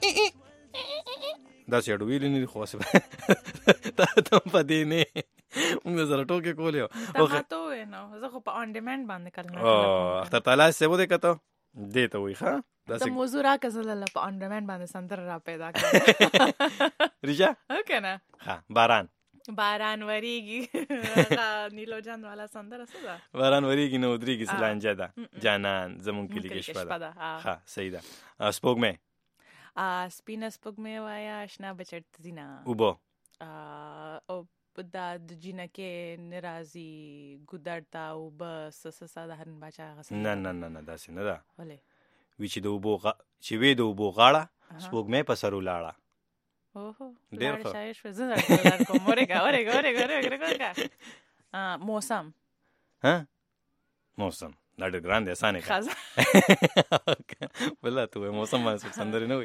دا څه ویل نه خو څه ته پدې نه موږ سره ټوکې کولې او ته نو زه خو په اون ډیماند باندې کلمه اختر تلاش صاحب دې کته دې ته وی ښا د موضوع را کزل په اون ډیماند باندې سندر را پیدا کړ رجا اوکې نه ها باران وریږي نیلو جان والا سندر څه ده باران وریږي نو درېږي سلانجه ده جانان زمون کلی کې شپه ده ها صحیح ده سپوږمۍ سپینه سپوږمۍ وایا آشنا بچړت دینا وبو او دا د جنکه ناراضي ګدړتا او بس ساده بچا غس نه داسې نه ده ولې وی چې د وبو چې وې د وبو غاړه سپوږمۍ په سر ولاړه اوهو ډېر ښه شایش فزر کوم اورګه موسم ها موسم دا ډېر ګران دی اسانه خاصه بل ته موسم باندې سندري نه وي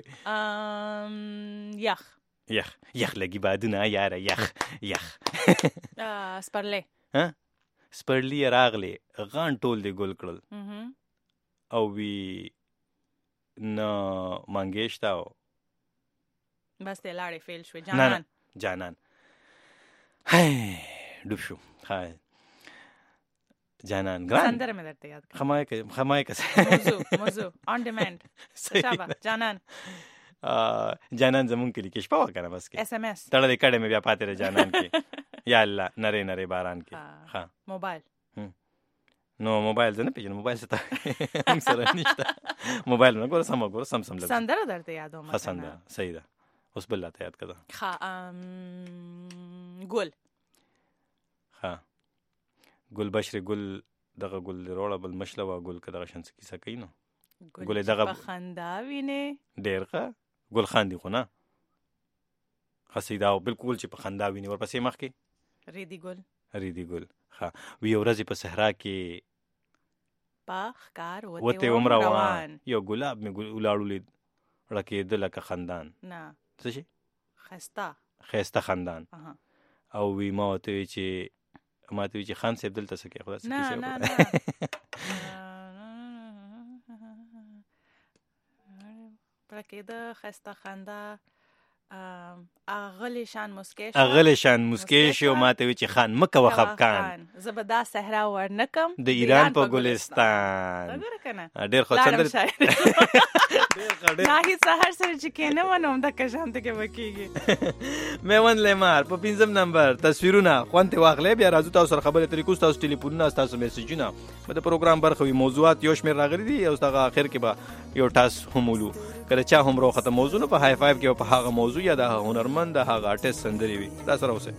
یخ لګي بادونه یار یخ سپرلی ها سپرلی راغلی غان ټول دی ګل کړل او وی نه منګیشتاو بس ته لاړې فیل شو جانان هاي ډوب شو هاي جانان ګران سندره مې درته یاد کړم خمای که موضوع اون ډیماند شابه جانان زمون کلی کې شپه وکنه بس کې SMS تړلې کړه مې بیا پاتې را جانان کې یا الله نری باران کې ها موبایل نو موبایل زنه پیژنم موبایل څه ته هم سره نشته موبایل نه ګور سم لګ سندره درته یادوم حسن صحیح ده اوس بل ته یاد کړه ها ګل ګل بشر ګل دغه ګل روړه بل مشله وا ګل کدغه شنس کیسه کوي نو ګل دغه خندا وینه ډیر ښه ګل خاندي خو نه خسیدا بالکل چې په خندا ویني ورپسې مخ کې ریدي ګل ها وی ورځ په صحرا کې پاخ کار وته عمر روان یو ګلاب می ولاړو لید لکه دلکه خندان نه څه شي خسته خندان او وی ماته چې خان صاحب دلته څه کې خدا څه کیسه نه پرکې د خسته خندا اغلی شان مسکې شو ماته وی چې خان مکه وخفقان زبدا صحرا ورنکم د ایران په ګلستان ډېر خو څنګه نه هیڅ هر سره چې کینه ونوم د کشانته کې وکیږي میوند لمر په 5 نمبر تصویرونه خوانته واخلې بیا راځو تاسو سره خبرې طریقو تاسو ټلیفونونه تاسو میسجونه په پروګرام برخه وي موضوعات یو شمیر راغلي دي او تاسو اخر کې به یو ټاس همولو کله چا هم روخته موضوع نه په های فایو کې په هغه موضوع یا د هنرمند د هغه آرټیست سندري وي دا سره اوسه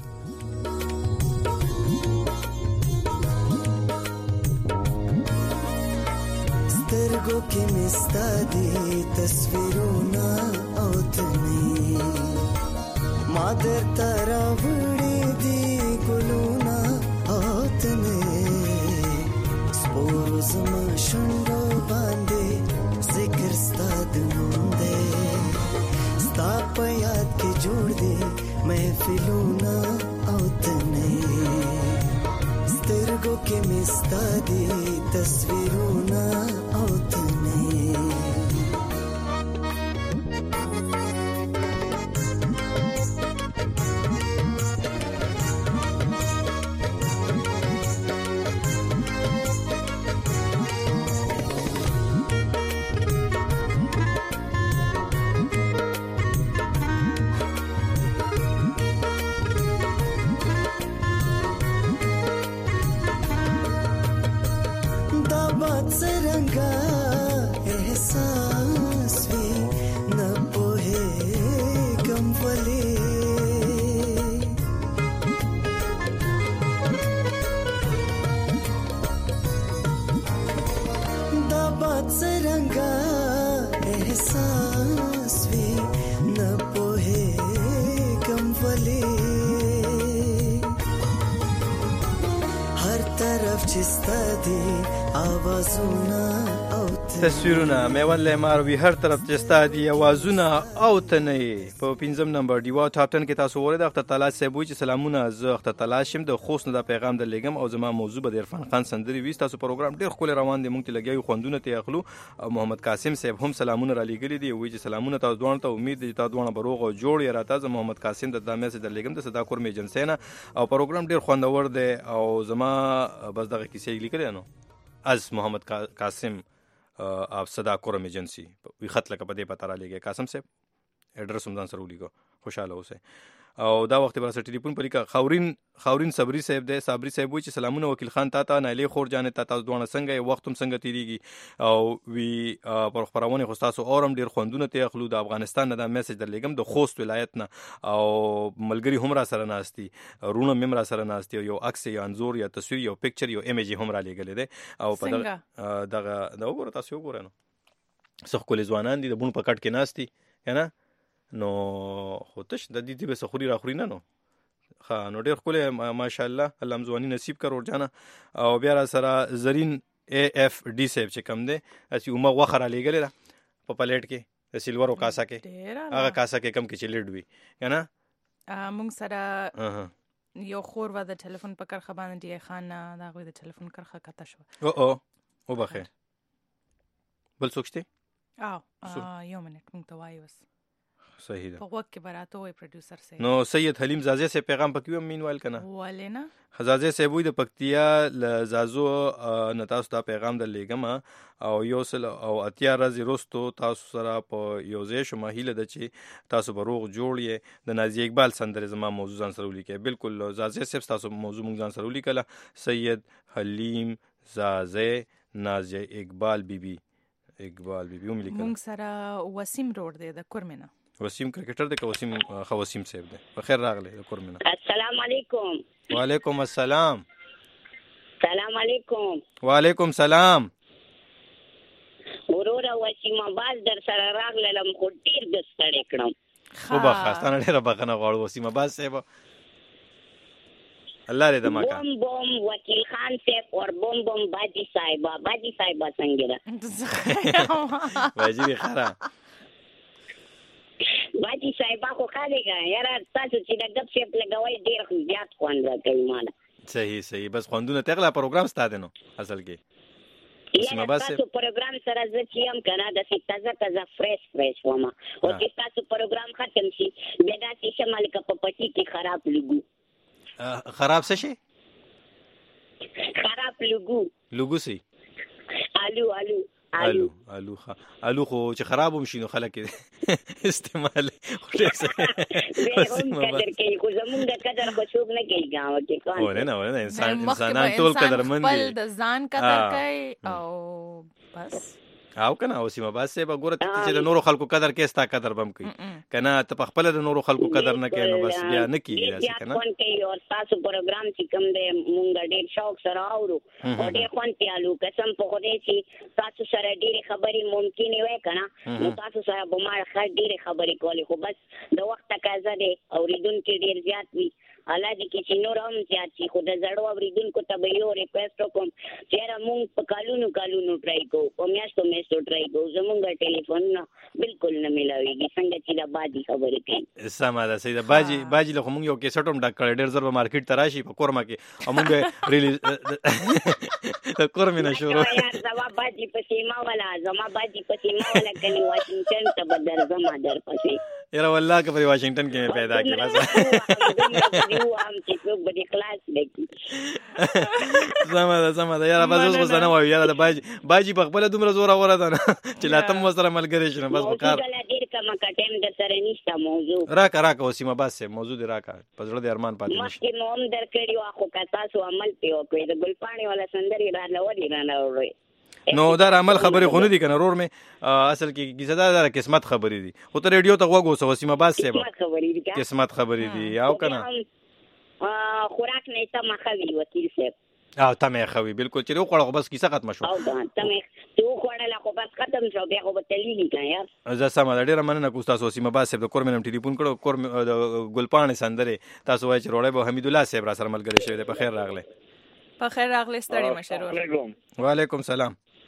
سترګو کې مستا دي تصویرونه او تني ما درته راوړې دي ګلونه او دي تصویرونه او تنه تصویرونه میوند لماروي هر طرف چې ستا دي اوازونه او تنه په 5 نمبر دیوا ټاپ 10 کې تاسو ورته اختر تعالی صاحب چې سلامونه زه اختر تعالی شم د خوست نه د پیغام د لګم او زما موضوع به عرفان خان سندري وي تاسو پروګرام ډیر خول روان دي مونږ ته لګیو خوندونه ته اخلو او محمد قاسم صاحب هم سلامونه را لګلي دي وی چې سلامونه تاسو دوه ته امید دي تاسو دوه بروغ او جوړ یې راته زه محمد قاسم د دامه سره د لګم د صدا کور می جنسینا او پروګرام ډیر خوندور دی او زما بس دغه کیسې لیکل نو از محمد قاسم آپ صدا کورم ایجنسی وی خط لکه په دې پته را لګي قاسم صاحب ایڈریس هم ځان سره ولیکو خوشاله اوسه او دا وخت به سره ټلیفون پلیکا خاورین صبري صاحب دی صبري صاحب وی چې سلامونه وکیل خان تا نه خور جان ته تاسو دوه څنګه وخت هم څنګه تیریږي او وی پر خبرونه خو تاسو اورم ډیر خوندونه ته اخلو د افغانستان نه دا میسج در لګم د خوست ولایت نه او ملګری هم را سره ناشتي رونه مم را سره ناشتي یو عکس یا انزور یا تصویر یا پکچر یا ایمیج هم را لګل دي او په دغه دا وګوره تاسو وګورئ نو څو کولې ځوانان دي د بون په کټ کې ناشتي کنه نو خوتش د دې به سخوري راخوري نه نو ها نو ډېر خوله ماشاءالله الله مزوانی نصیب کړ ورجانا او بیا را سره زرین اے اف ډی سیف چې کم دی اسی عمر وخره لګل په پلیټ کې د سیلور او کاسا کې هغه کاسا کې کم کې چې لیډ وی کنه موږ سره یو خور و د ټلیفون په کرخه باندې دی خان دا غوې د ټلیفون کرخه کته شو او بخیر بل څوکشته یو منټ موږ ته وایو صحیح ده په وخت کې براته وای پروډوسر سي نو سید حلیم زازه سے پیغام پکیو مینوال کنه ولینا زازه سے وای د پکتیا ل زازو نتاس دا پیغام د لګما او یوسل او اتیا رازي روستو تاسو سره په یوزې شو ماهیله د چې تاسو بروغ جوړی د نازی اقبال سندره زما موضوع ځان سره ولیکه بالکل زازه سے تاسو موضوع مونږ ځان سره ولیکله سید حلیم زازه نازی اقبال بیبي وملیکله مونږ سره وسیم روډ دی د کورمنه وسیم کرکټر دی که وسیم خوسیم صاحب دی بخیر راغلی د کورمنه السلام علیکم وعلیکم السلام سلام علیکم وعلیکم سلام ورور وسیم باز در سره راغلم خو ډیر د ستړي کړم خو بخاستانه ډیر بخنه غواړم وسیم باز صاحب الله دې دماکا بوم وکیل خان صاحب اور بوم باجی صاحبہ څنګه واجی خرا باجی صاحبہ کو خالګا یاره تاسو چې د غب شپ لګوي ډیر زیات خوند راکوي مال صحیح بس خوندونه تغلا پروګرام ستاده نو اصل کې اسمه بس تاسو پروګرام سره ځکه هم کنه د تازه فریش ومه او چې تاسو پروګرام ختم شي بیا د شمال کا په پټي کې خراب لګو خراب څه شي خراب لګو سي آلو خو چې خراب هم شي نو خلک استعمال خوشې سره قدر کوي خو زمونږ د قدر خو څوک نه کوي ګاو کې ونه انسانان ټول قدرمند دي د ځان قدر کوي او بس او کنه او سیمه باسه به ګوره چې د نورو خلکو قدر کې ستا قدر بم کوي کنه ته په خپل د نورو خلکو قدر نه کوي نو بس بیا نه کیږي داسې کنه کون کوي او تاسو پروګرام چې کوم دې مونږ ډېر شوق سره اورو او ډېر خوان پیالو قسم په خوده چې تاسو سره ډېر خبرې ممکن وي کنه نو تاسو سره به ما ډېر خبرې کولې خو بس د وخت تقاضا دی اوریدونکو ډېر زیات وي الله دې کې چې نور هم زیات شي خو د زړو اوریدونکو ته به یو ریکویسټ وکم چې مونږ په کالونو ټرای کوو په میاشتو ټرای کوو زمونږ ټلیفون نه بالکل نه ملاويږي څنګه چې د باجی خبرې کوي سمه ده سیده باجی له موږ یو کیسټ هم ډاک کړ ډېر زر په مارکیټ تراشي په کورما کې موږ ریلیز کور مې نه شروع یار زما باجی پسې ما ولا کني واشنگټن ته بدر زما در پسې یاره والله که په واشنگټن کې مې پیدا کړې بس هم چې څوک به دې خلاص لګي سمه ده یاره بس اوس خو نه وایو یاره د باجی په خپله دومره زوره غوره ده چې لا ته م ورسره ملګری شي نو بس په کار ډېر کمه ټایم در سره نشته موضوع راکه وسیم عباس صاحب موضوع دې راکه په زړه دې ارمان پاتې نشي مخکې مو هم درکړي وو خو که تاسو عمل پرې وکړئ د ګلپاڼې والا سندرې راولې رانه وړئ نو دا عمل خبرې خو نه دي کنه رور مې اصل کې کیسه دا قسمت خبرې دي خو ته ریډیو ته غوږ اوسه وسیم عباس صاحب قسمت خبرې دي او کنه خوراک نه ته مخوي وکیل صاحب او ته مې خوي بالکل چې وخوړ خو بس کیسه ختم شو او ته تو خوړل خو بس ختم شو بیا خو به تللی کا یار زه سم دا ډیره مننه کو تاسو وسیم عباس صاحب د کور مې ټلیفون کړو کور د ګلپاڼې سندره تاسو وای چې روړې به حمید الله صاحب را سره ملګری شوی دی په خیر راغله ستړي مشرور وعلیکم سلام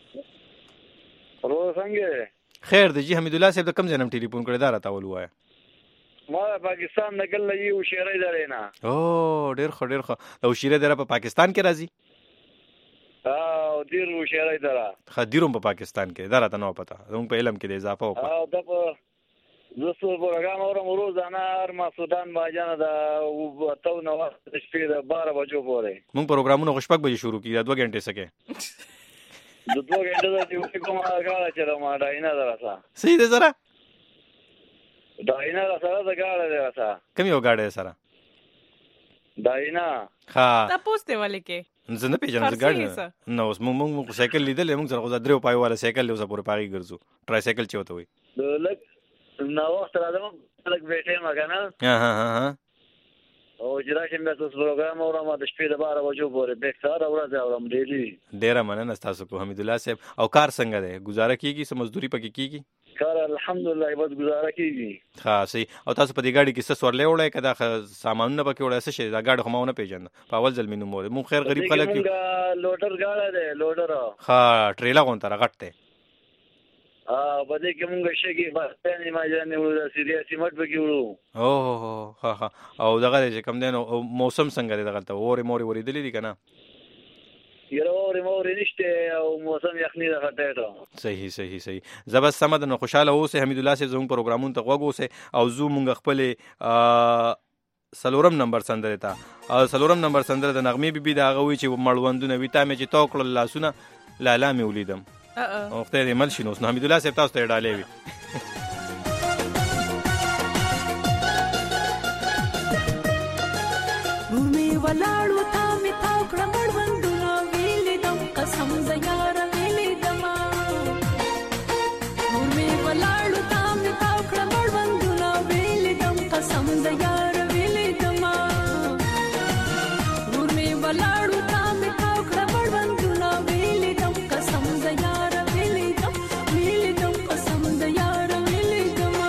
روز څنګه خیر دی جی حمید الله صاحب د کوم ځای نم ټلیفون کړی دا راته ولوای ما پاکستان نګل یو شیرې درېنا او ډیر خو او شیرې دره په پاکستان کې راځي او ډیر شیرې دره خدیروم په پاکستان کې دا راته نو پته زموږ په علم کې د اضافه وکړه او د دوستو پروګرام اورم روزانه هر مسعودان باجان دا تو نو شپې د 12 بجو پورې موږ پروګرامونه غشپک بجې شروع کیږي 2 غنټې سکے د 2 غنټې د کومه غاړه چې ما ډاینه درسه صحیح ده سره ډاینه سره د غاړه درسه کوم یو غاړه سره ډاینه ها تاسو ته ولې کې زه نه پیژنم د غاړه نو اوس موږ سایکل لیدل موږ سره خو درو پای والا سایکل له اوسه پورې پاګي ګرځو ټرای سایکل چوته وي لک نو وخت راځم لک بیٹه مګنه ها او جراشه مې تاسو پروګرام اورم د شپې د 12 بجو پورې بیک سره ورځ اورم ډیلی ډیر مننه تاسو کو حمید الله صاحب او کار څنګه ده گزاره کیږي سم مزدوري پکې کیږي کار الحمدلله بس گزاره کیږي ها صحیح او تاسو په دې گاډي کې څه سورلې وړای کدا سامانونه پکې وړای څه شي دا گاډي خو ماونه پیژنه په اول ځل مینو مور مون خیر غریب خلک لوډر گاډه ده لوډر ها ټریلا غونته راغټه بده کې مونږ شګي بس نه ما جنې ول سیدي سیمټ بګي ورو او ها او دغه چې کم دین موسم څنګه دی دغه ته اوري موري ورېدلې دي کنه یره اوري نشته او موسم یخنی ده هټه صحیح زبر سمد نو خوشاله اوسه حمید الله صاحب زموږ پروګرامون ته غوږ او زو مونږ خپل سلورم نمبر سندره تا او سلورم نمبر سندره د نغمه بیبي دا غوي چې مړوندونه ویتا مې چې توکل لاسونه لالا مې ولیدم او خدای دې مل شي نو حمید الله صاحب تاسو ته ډالې وي رومي ولاړو تا می تاو کړم مړوندونه ویلې دم قسم زیار ویلې دما رومي ولاړو تا می تاو کړم مړوندونه ویلې دم قسم زیار ویلې دما رومي ولاړو تا می تاو کړم مړوندونه ویلې دم قسم زیار ویلې دم قسم زیار ویلې دما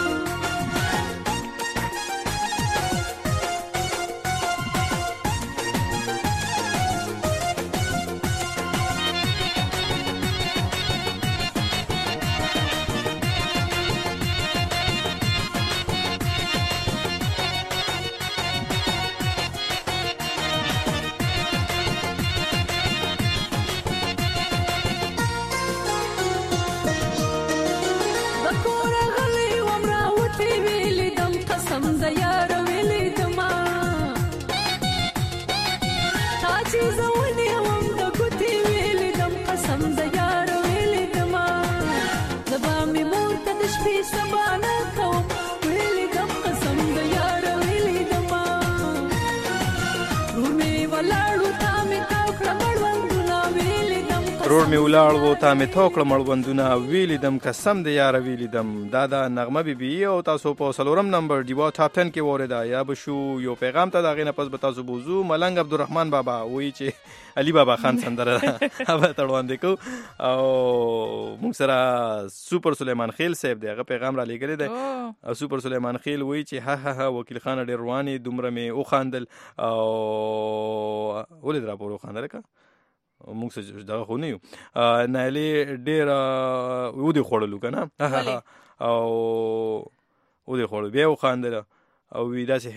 روړ می ولاړ وو تا می توکړه مړوندونه ویلې دم قسم دې یار ویلې دم دا نغمه بیبي او تاسو په سلورم نمبر دیوا ټاپ 10 کې وریدا یا بشو یو پیغام ته دا غینه پس به تاسو بوزو ملنګ عبدالرحمن بابا وایي چې علي بابا خان سندره هغه تړوان دی کو او موږ سره سوپر سلیمان خیل صاحب دی هغه پیغام را لګری دی او سوپر سلیمان خیل وایي چې ها وکیل خان ډیر رواني دومره می او خاندل او ولې درا پورو خاندل کا موږ څه دا خو نه یو نایلی ډیر و دې خوړلو کنه او و دې خوړل بیا خاندل او وی داسې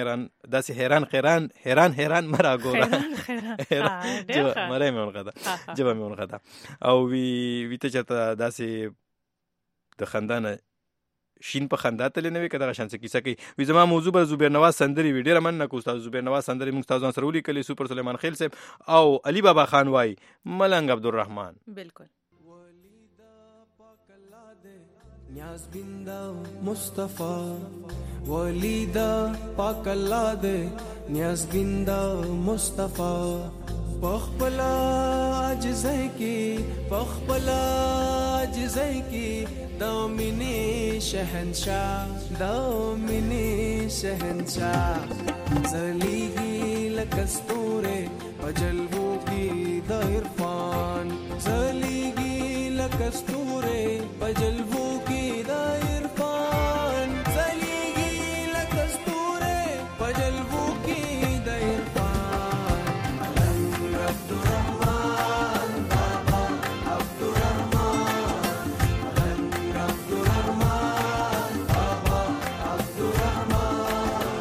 حیران مرا ګوره مړی مې ونغده جبه مې ونغده او وی ته چېرته داسې د خندا نه شین په خندا تللی نه وي که دغه شان څه کیسه کوي وي زما موضوع به زبیر نواز سندرې وي ډېره مننه کوو ستاسو زبیر نواز سندرې موږ ستاسو ځان سره ولیکلې سوپر سلیمان خیل صاحب او علي بابا خان وایي ملنګ عبدالرحمن بالکل نیاز بندا مصطفی ولیدا پاک الله دې نیاز بندا مصطفی پخپلا عجزای کی پخپلا عجزای کی دامنی شهنشاه زلیگی لکستوره پجلبو کی د عرفان زلیگی لکستوره پجلبو کی د عرفان زلیگی لکستوره پجلبو کی د عرفان ملنگ عبدالرحمن بابا عبدالرحمن ملنگ عبدالرحمن بابا عبدالرحمن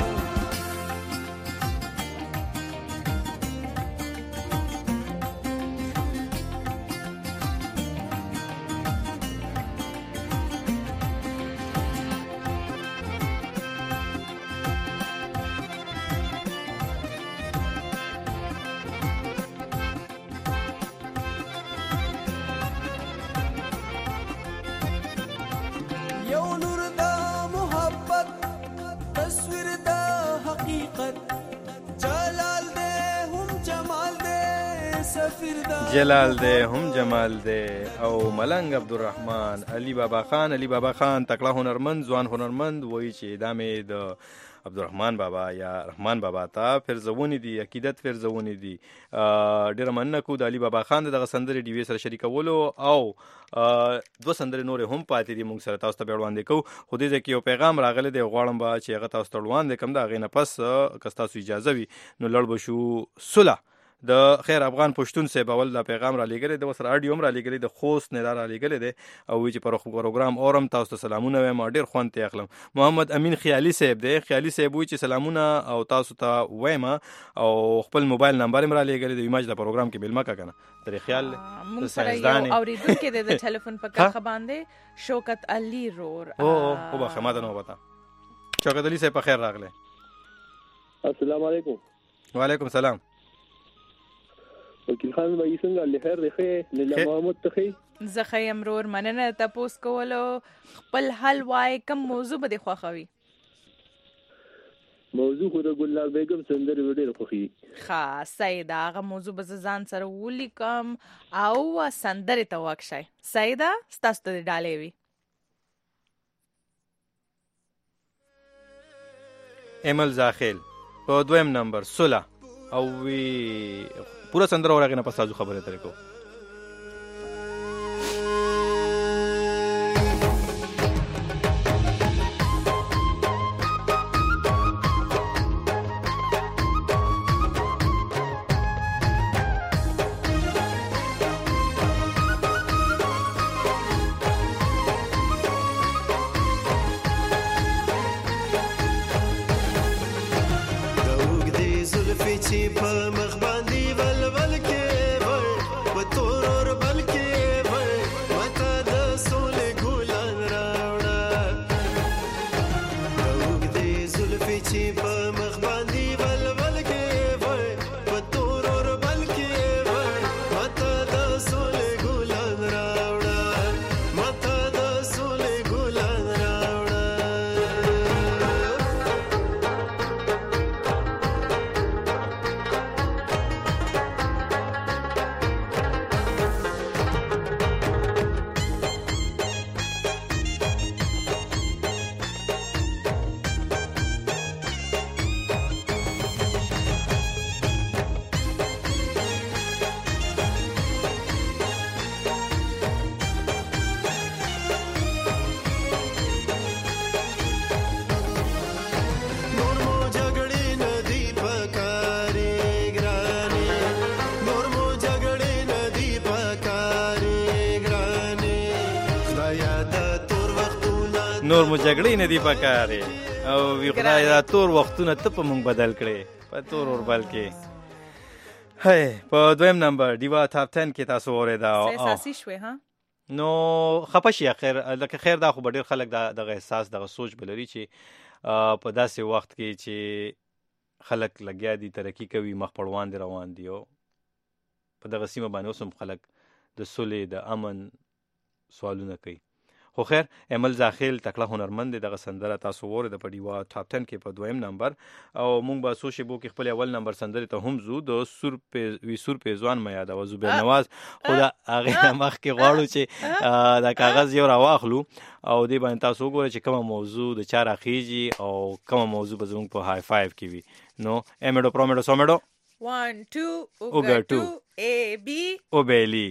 یو نور دا محبت تصویر دا حقیقت جلال دے هم جمال دے سفیر دا جلال دے هم جمال دے او ملنګ عبدالرحمن علي بابا خان تکړه هنرمند ځوان هنرمند وایي چې دا مې د عبدالرحمن بابا یا رحمان بابا ته فرزونې دي عقیدت فرزونې دي ډېره مننه کوو د علي بابا خان دغه سندرې ډیوې سره شریکولو او دوه سندرې نورې هم پاتې دي موږ سره تاسو ته بیا وړاندې کوو خو دې ځای کې یو پیغام راغلی دی غواړم به چې هغه تاسو ته وړاندې کړم د هغې نه پس که ستاسو اجازه وي نو لړ به شو صلح د خیر افغان پښتون صاحب اول دا پیغام را لېږلی د ورسره اډیو هم را لېږلی د خوست نه دا را لېږلی دی او وایي چې پروګرام اورم تاسو ته سلامونه وایم ډېر خوند ترې اخلم محمد امین خیالي صاحب دی خیالي صاحب وایي چې سلامونه او تاسو ته وایم او خپل موبایل نمبر هم را لېږلی دی وایي چې د پروګرام کې بیلمه که که نه ترې خیال دی موږ سره یو اورېدونکی دی د ټلیفون په کرښه باندې شوکت علي رور وبخښه ما ته نه وبته شوکت علي صاحب په خیر راغلی السلام علیکم وعلیکم سلام وکیل خان به څنګه لخر دی خې لاله محمد ته خې زه ښه یم رور مننه تپوس کولو خپل حل وای کم موضوع به دې خوښوي موضوع خو د ګلنار بیگم سندرې ډېرې خوښي ښه سیده هغه موضوع به زه ځان سره ولیکم او سندرې ته وکشئ سیده ستاسو ته دې ډالۍ وي ایمل زاخیل په دویم نمبر صلح او وی پورا سندره اور هغې نه پس تاسو خبرې ترې کوو نور مو جګړې نه دي پکارې او وی خدای دا تور وختونه ته په مونږ بدل کړي په تور اوربل کې. هی په دویم نمبر دیوا ټاپ 10 کې تاسو اوریدا اساسي شوي ها نو خپشي اخر لکه خیر دا خو ډیر خلک دغه احساس دغه سوچ بلري چې په داسې وخت کې چې خلک لګیا دي ترقی کوي مخ پړوان دي روان دي او په دغه سیمه باندې اوسم خلک د سولې د امن سوالونه کوي. خو خیر عمل زاخیل تکړه هنرمند دغه سندره تاسو وره د پډیوا ټاپ 10 کې په دویم نمبر او مونږ به سوشي بو کې خپل اول نمبر سندره ته هم زو د سور په ځوان ما یاد او زبیر نواز خدا هغه مخ کې غواړو چې دا کاغذ یو راواخلو او دې باندې تاسو وګورئ چې کومه موضوع د چا راخیږي او کومه موضوع به زموږ په های 5 کې وي. نو امیډو پرومیډو سومیډو 1 2 اوګه 2 A B اوبیلی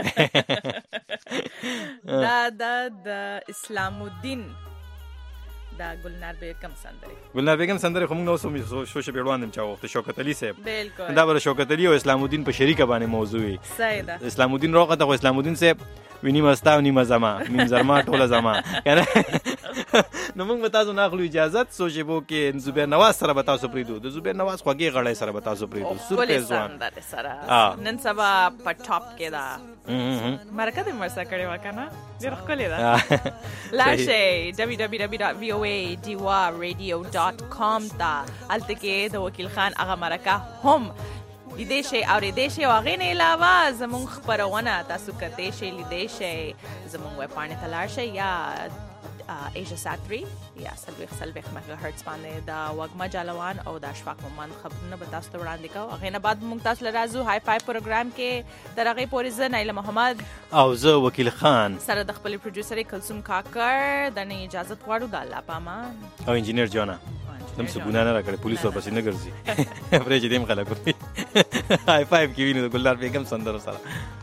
د اسلام الدین دا گلنار بیگم سندره خو موږ اوس شوشه پیړوان چا وخت شوکت علي صاحب بالکل دا بر شوکت علي او اسلام الدین په شریکه باندې موضوع وي. صحیح ده. اسلام الدین روغه ته اسلام الدین صاحب ویني مستا ونی مزما مين زرما ټوله زما کنه نو موږ به تاسو ناخلو اجازه سوچې بو کې زبیر نواز سره به تاسو پریدو د زبیر نواز خوږی غړې سره به تاسو پریدو سور په ځوان نن سبا په ټاپ کې دا مرکه دې مرسته کړې وکنه ډېر ښکلې ده. لاشه www.diwaradio.com تا الته کې د وکیل خان هغه مرکه هم لیدې شي او ریدې شي او هغې نه علاوه زمونږ خپرونه تاسو کتې شي لیدې شي زمونږ ویب پاڼې ته لاړ شئ یا ایشیا سات 3 یا سلویخ میگا هرتز باندې د وږمه جالوان او د اشفاق مومن خبرونه به تاسو ته وړاندې کوو. هغې نه بعد موږ تاسو له راځو های 5 پروګرام کې تر هغې پورې زه نایله محمد او زه وکیل خان سره د خپلې پروډیوسرې کلثوم کاکړ د نه اجازت غواړو د الله په امان او انجینیر جونا دم څه ګناه نه راکړي پولیس ورپسې نه ګرځي پرې چې دیم خلک ورته های 5 کې ویني د ګلدار بیگم سندره سره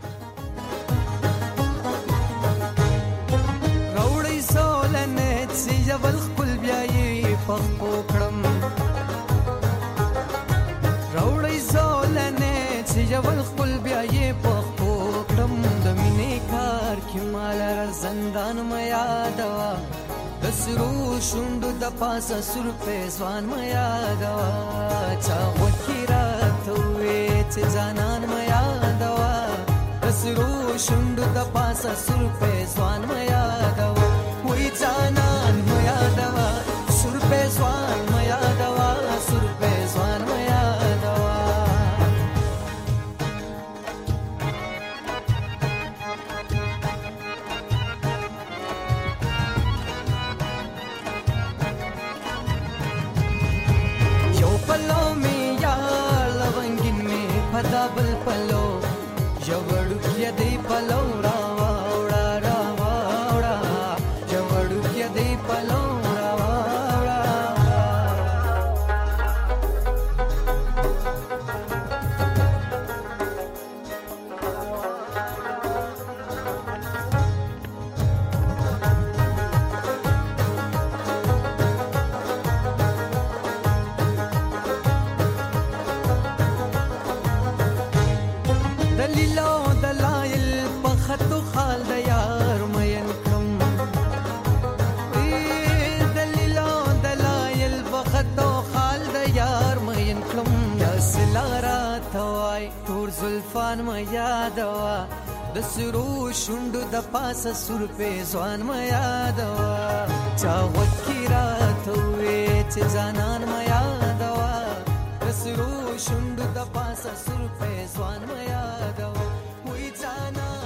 روړی سولنه چې جبل خپل بیاي په پوکړم روړی سولنه چې جبل خپل بیاي په پوکړم د مینې کار کې مال زندان میا دوا دسرو شوندو د پاسه سر په ځوان میا دوا چا وکیرا توې چې ځانان میا دوا دسرو شوندو د پاسه سر په ځوان میا دوا وې ځانان میا دوا سر په ځوان میا دوا سر په ځوان میا دوا पलो में या लवंगिन में फदाबल पलो जवड़ू किया दे पलो रावा उड़ा रावा उड़ा जवड़ू किया दे पलो रावा उड़ा زلفان ما یادوا د سرو شوندو د پاسه سر په ځوان ما یادوا چا وکیرا توې چې ځانان ما یادوا د سرو شوندو د پاسه سر په ځوان ما یادوا وې ځانان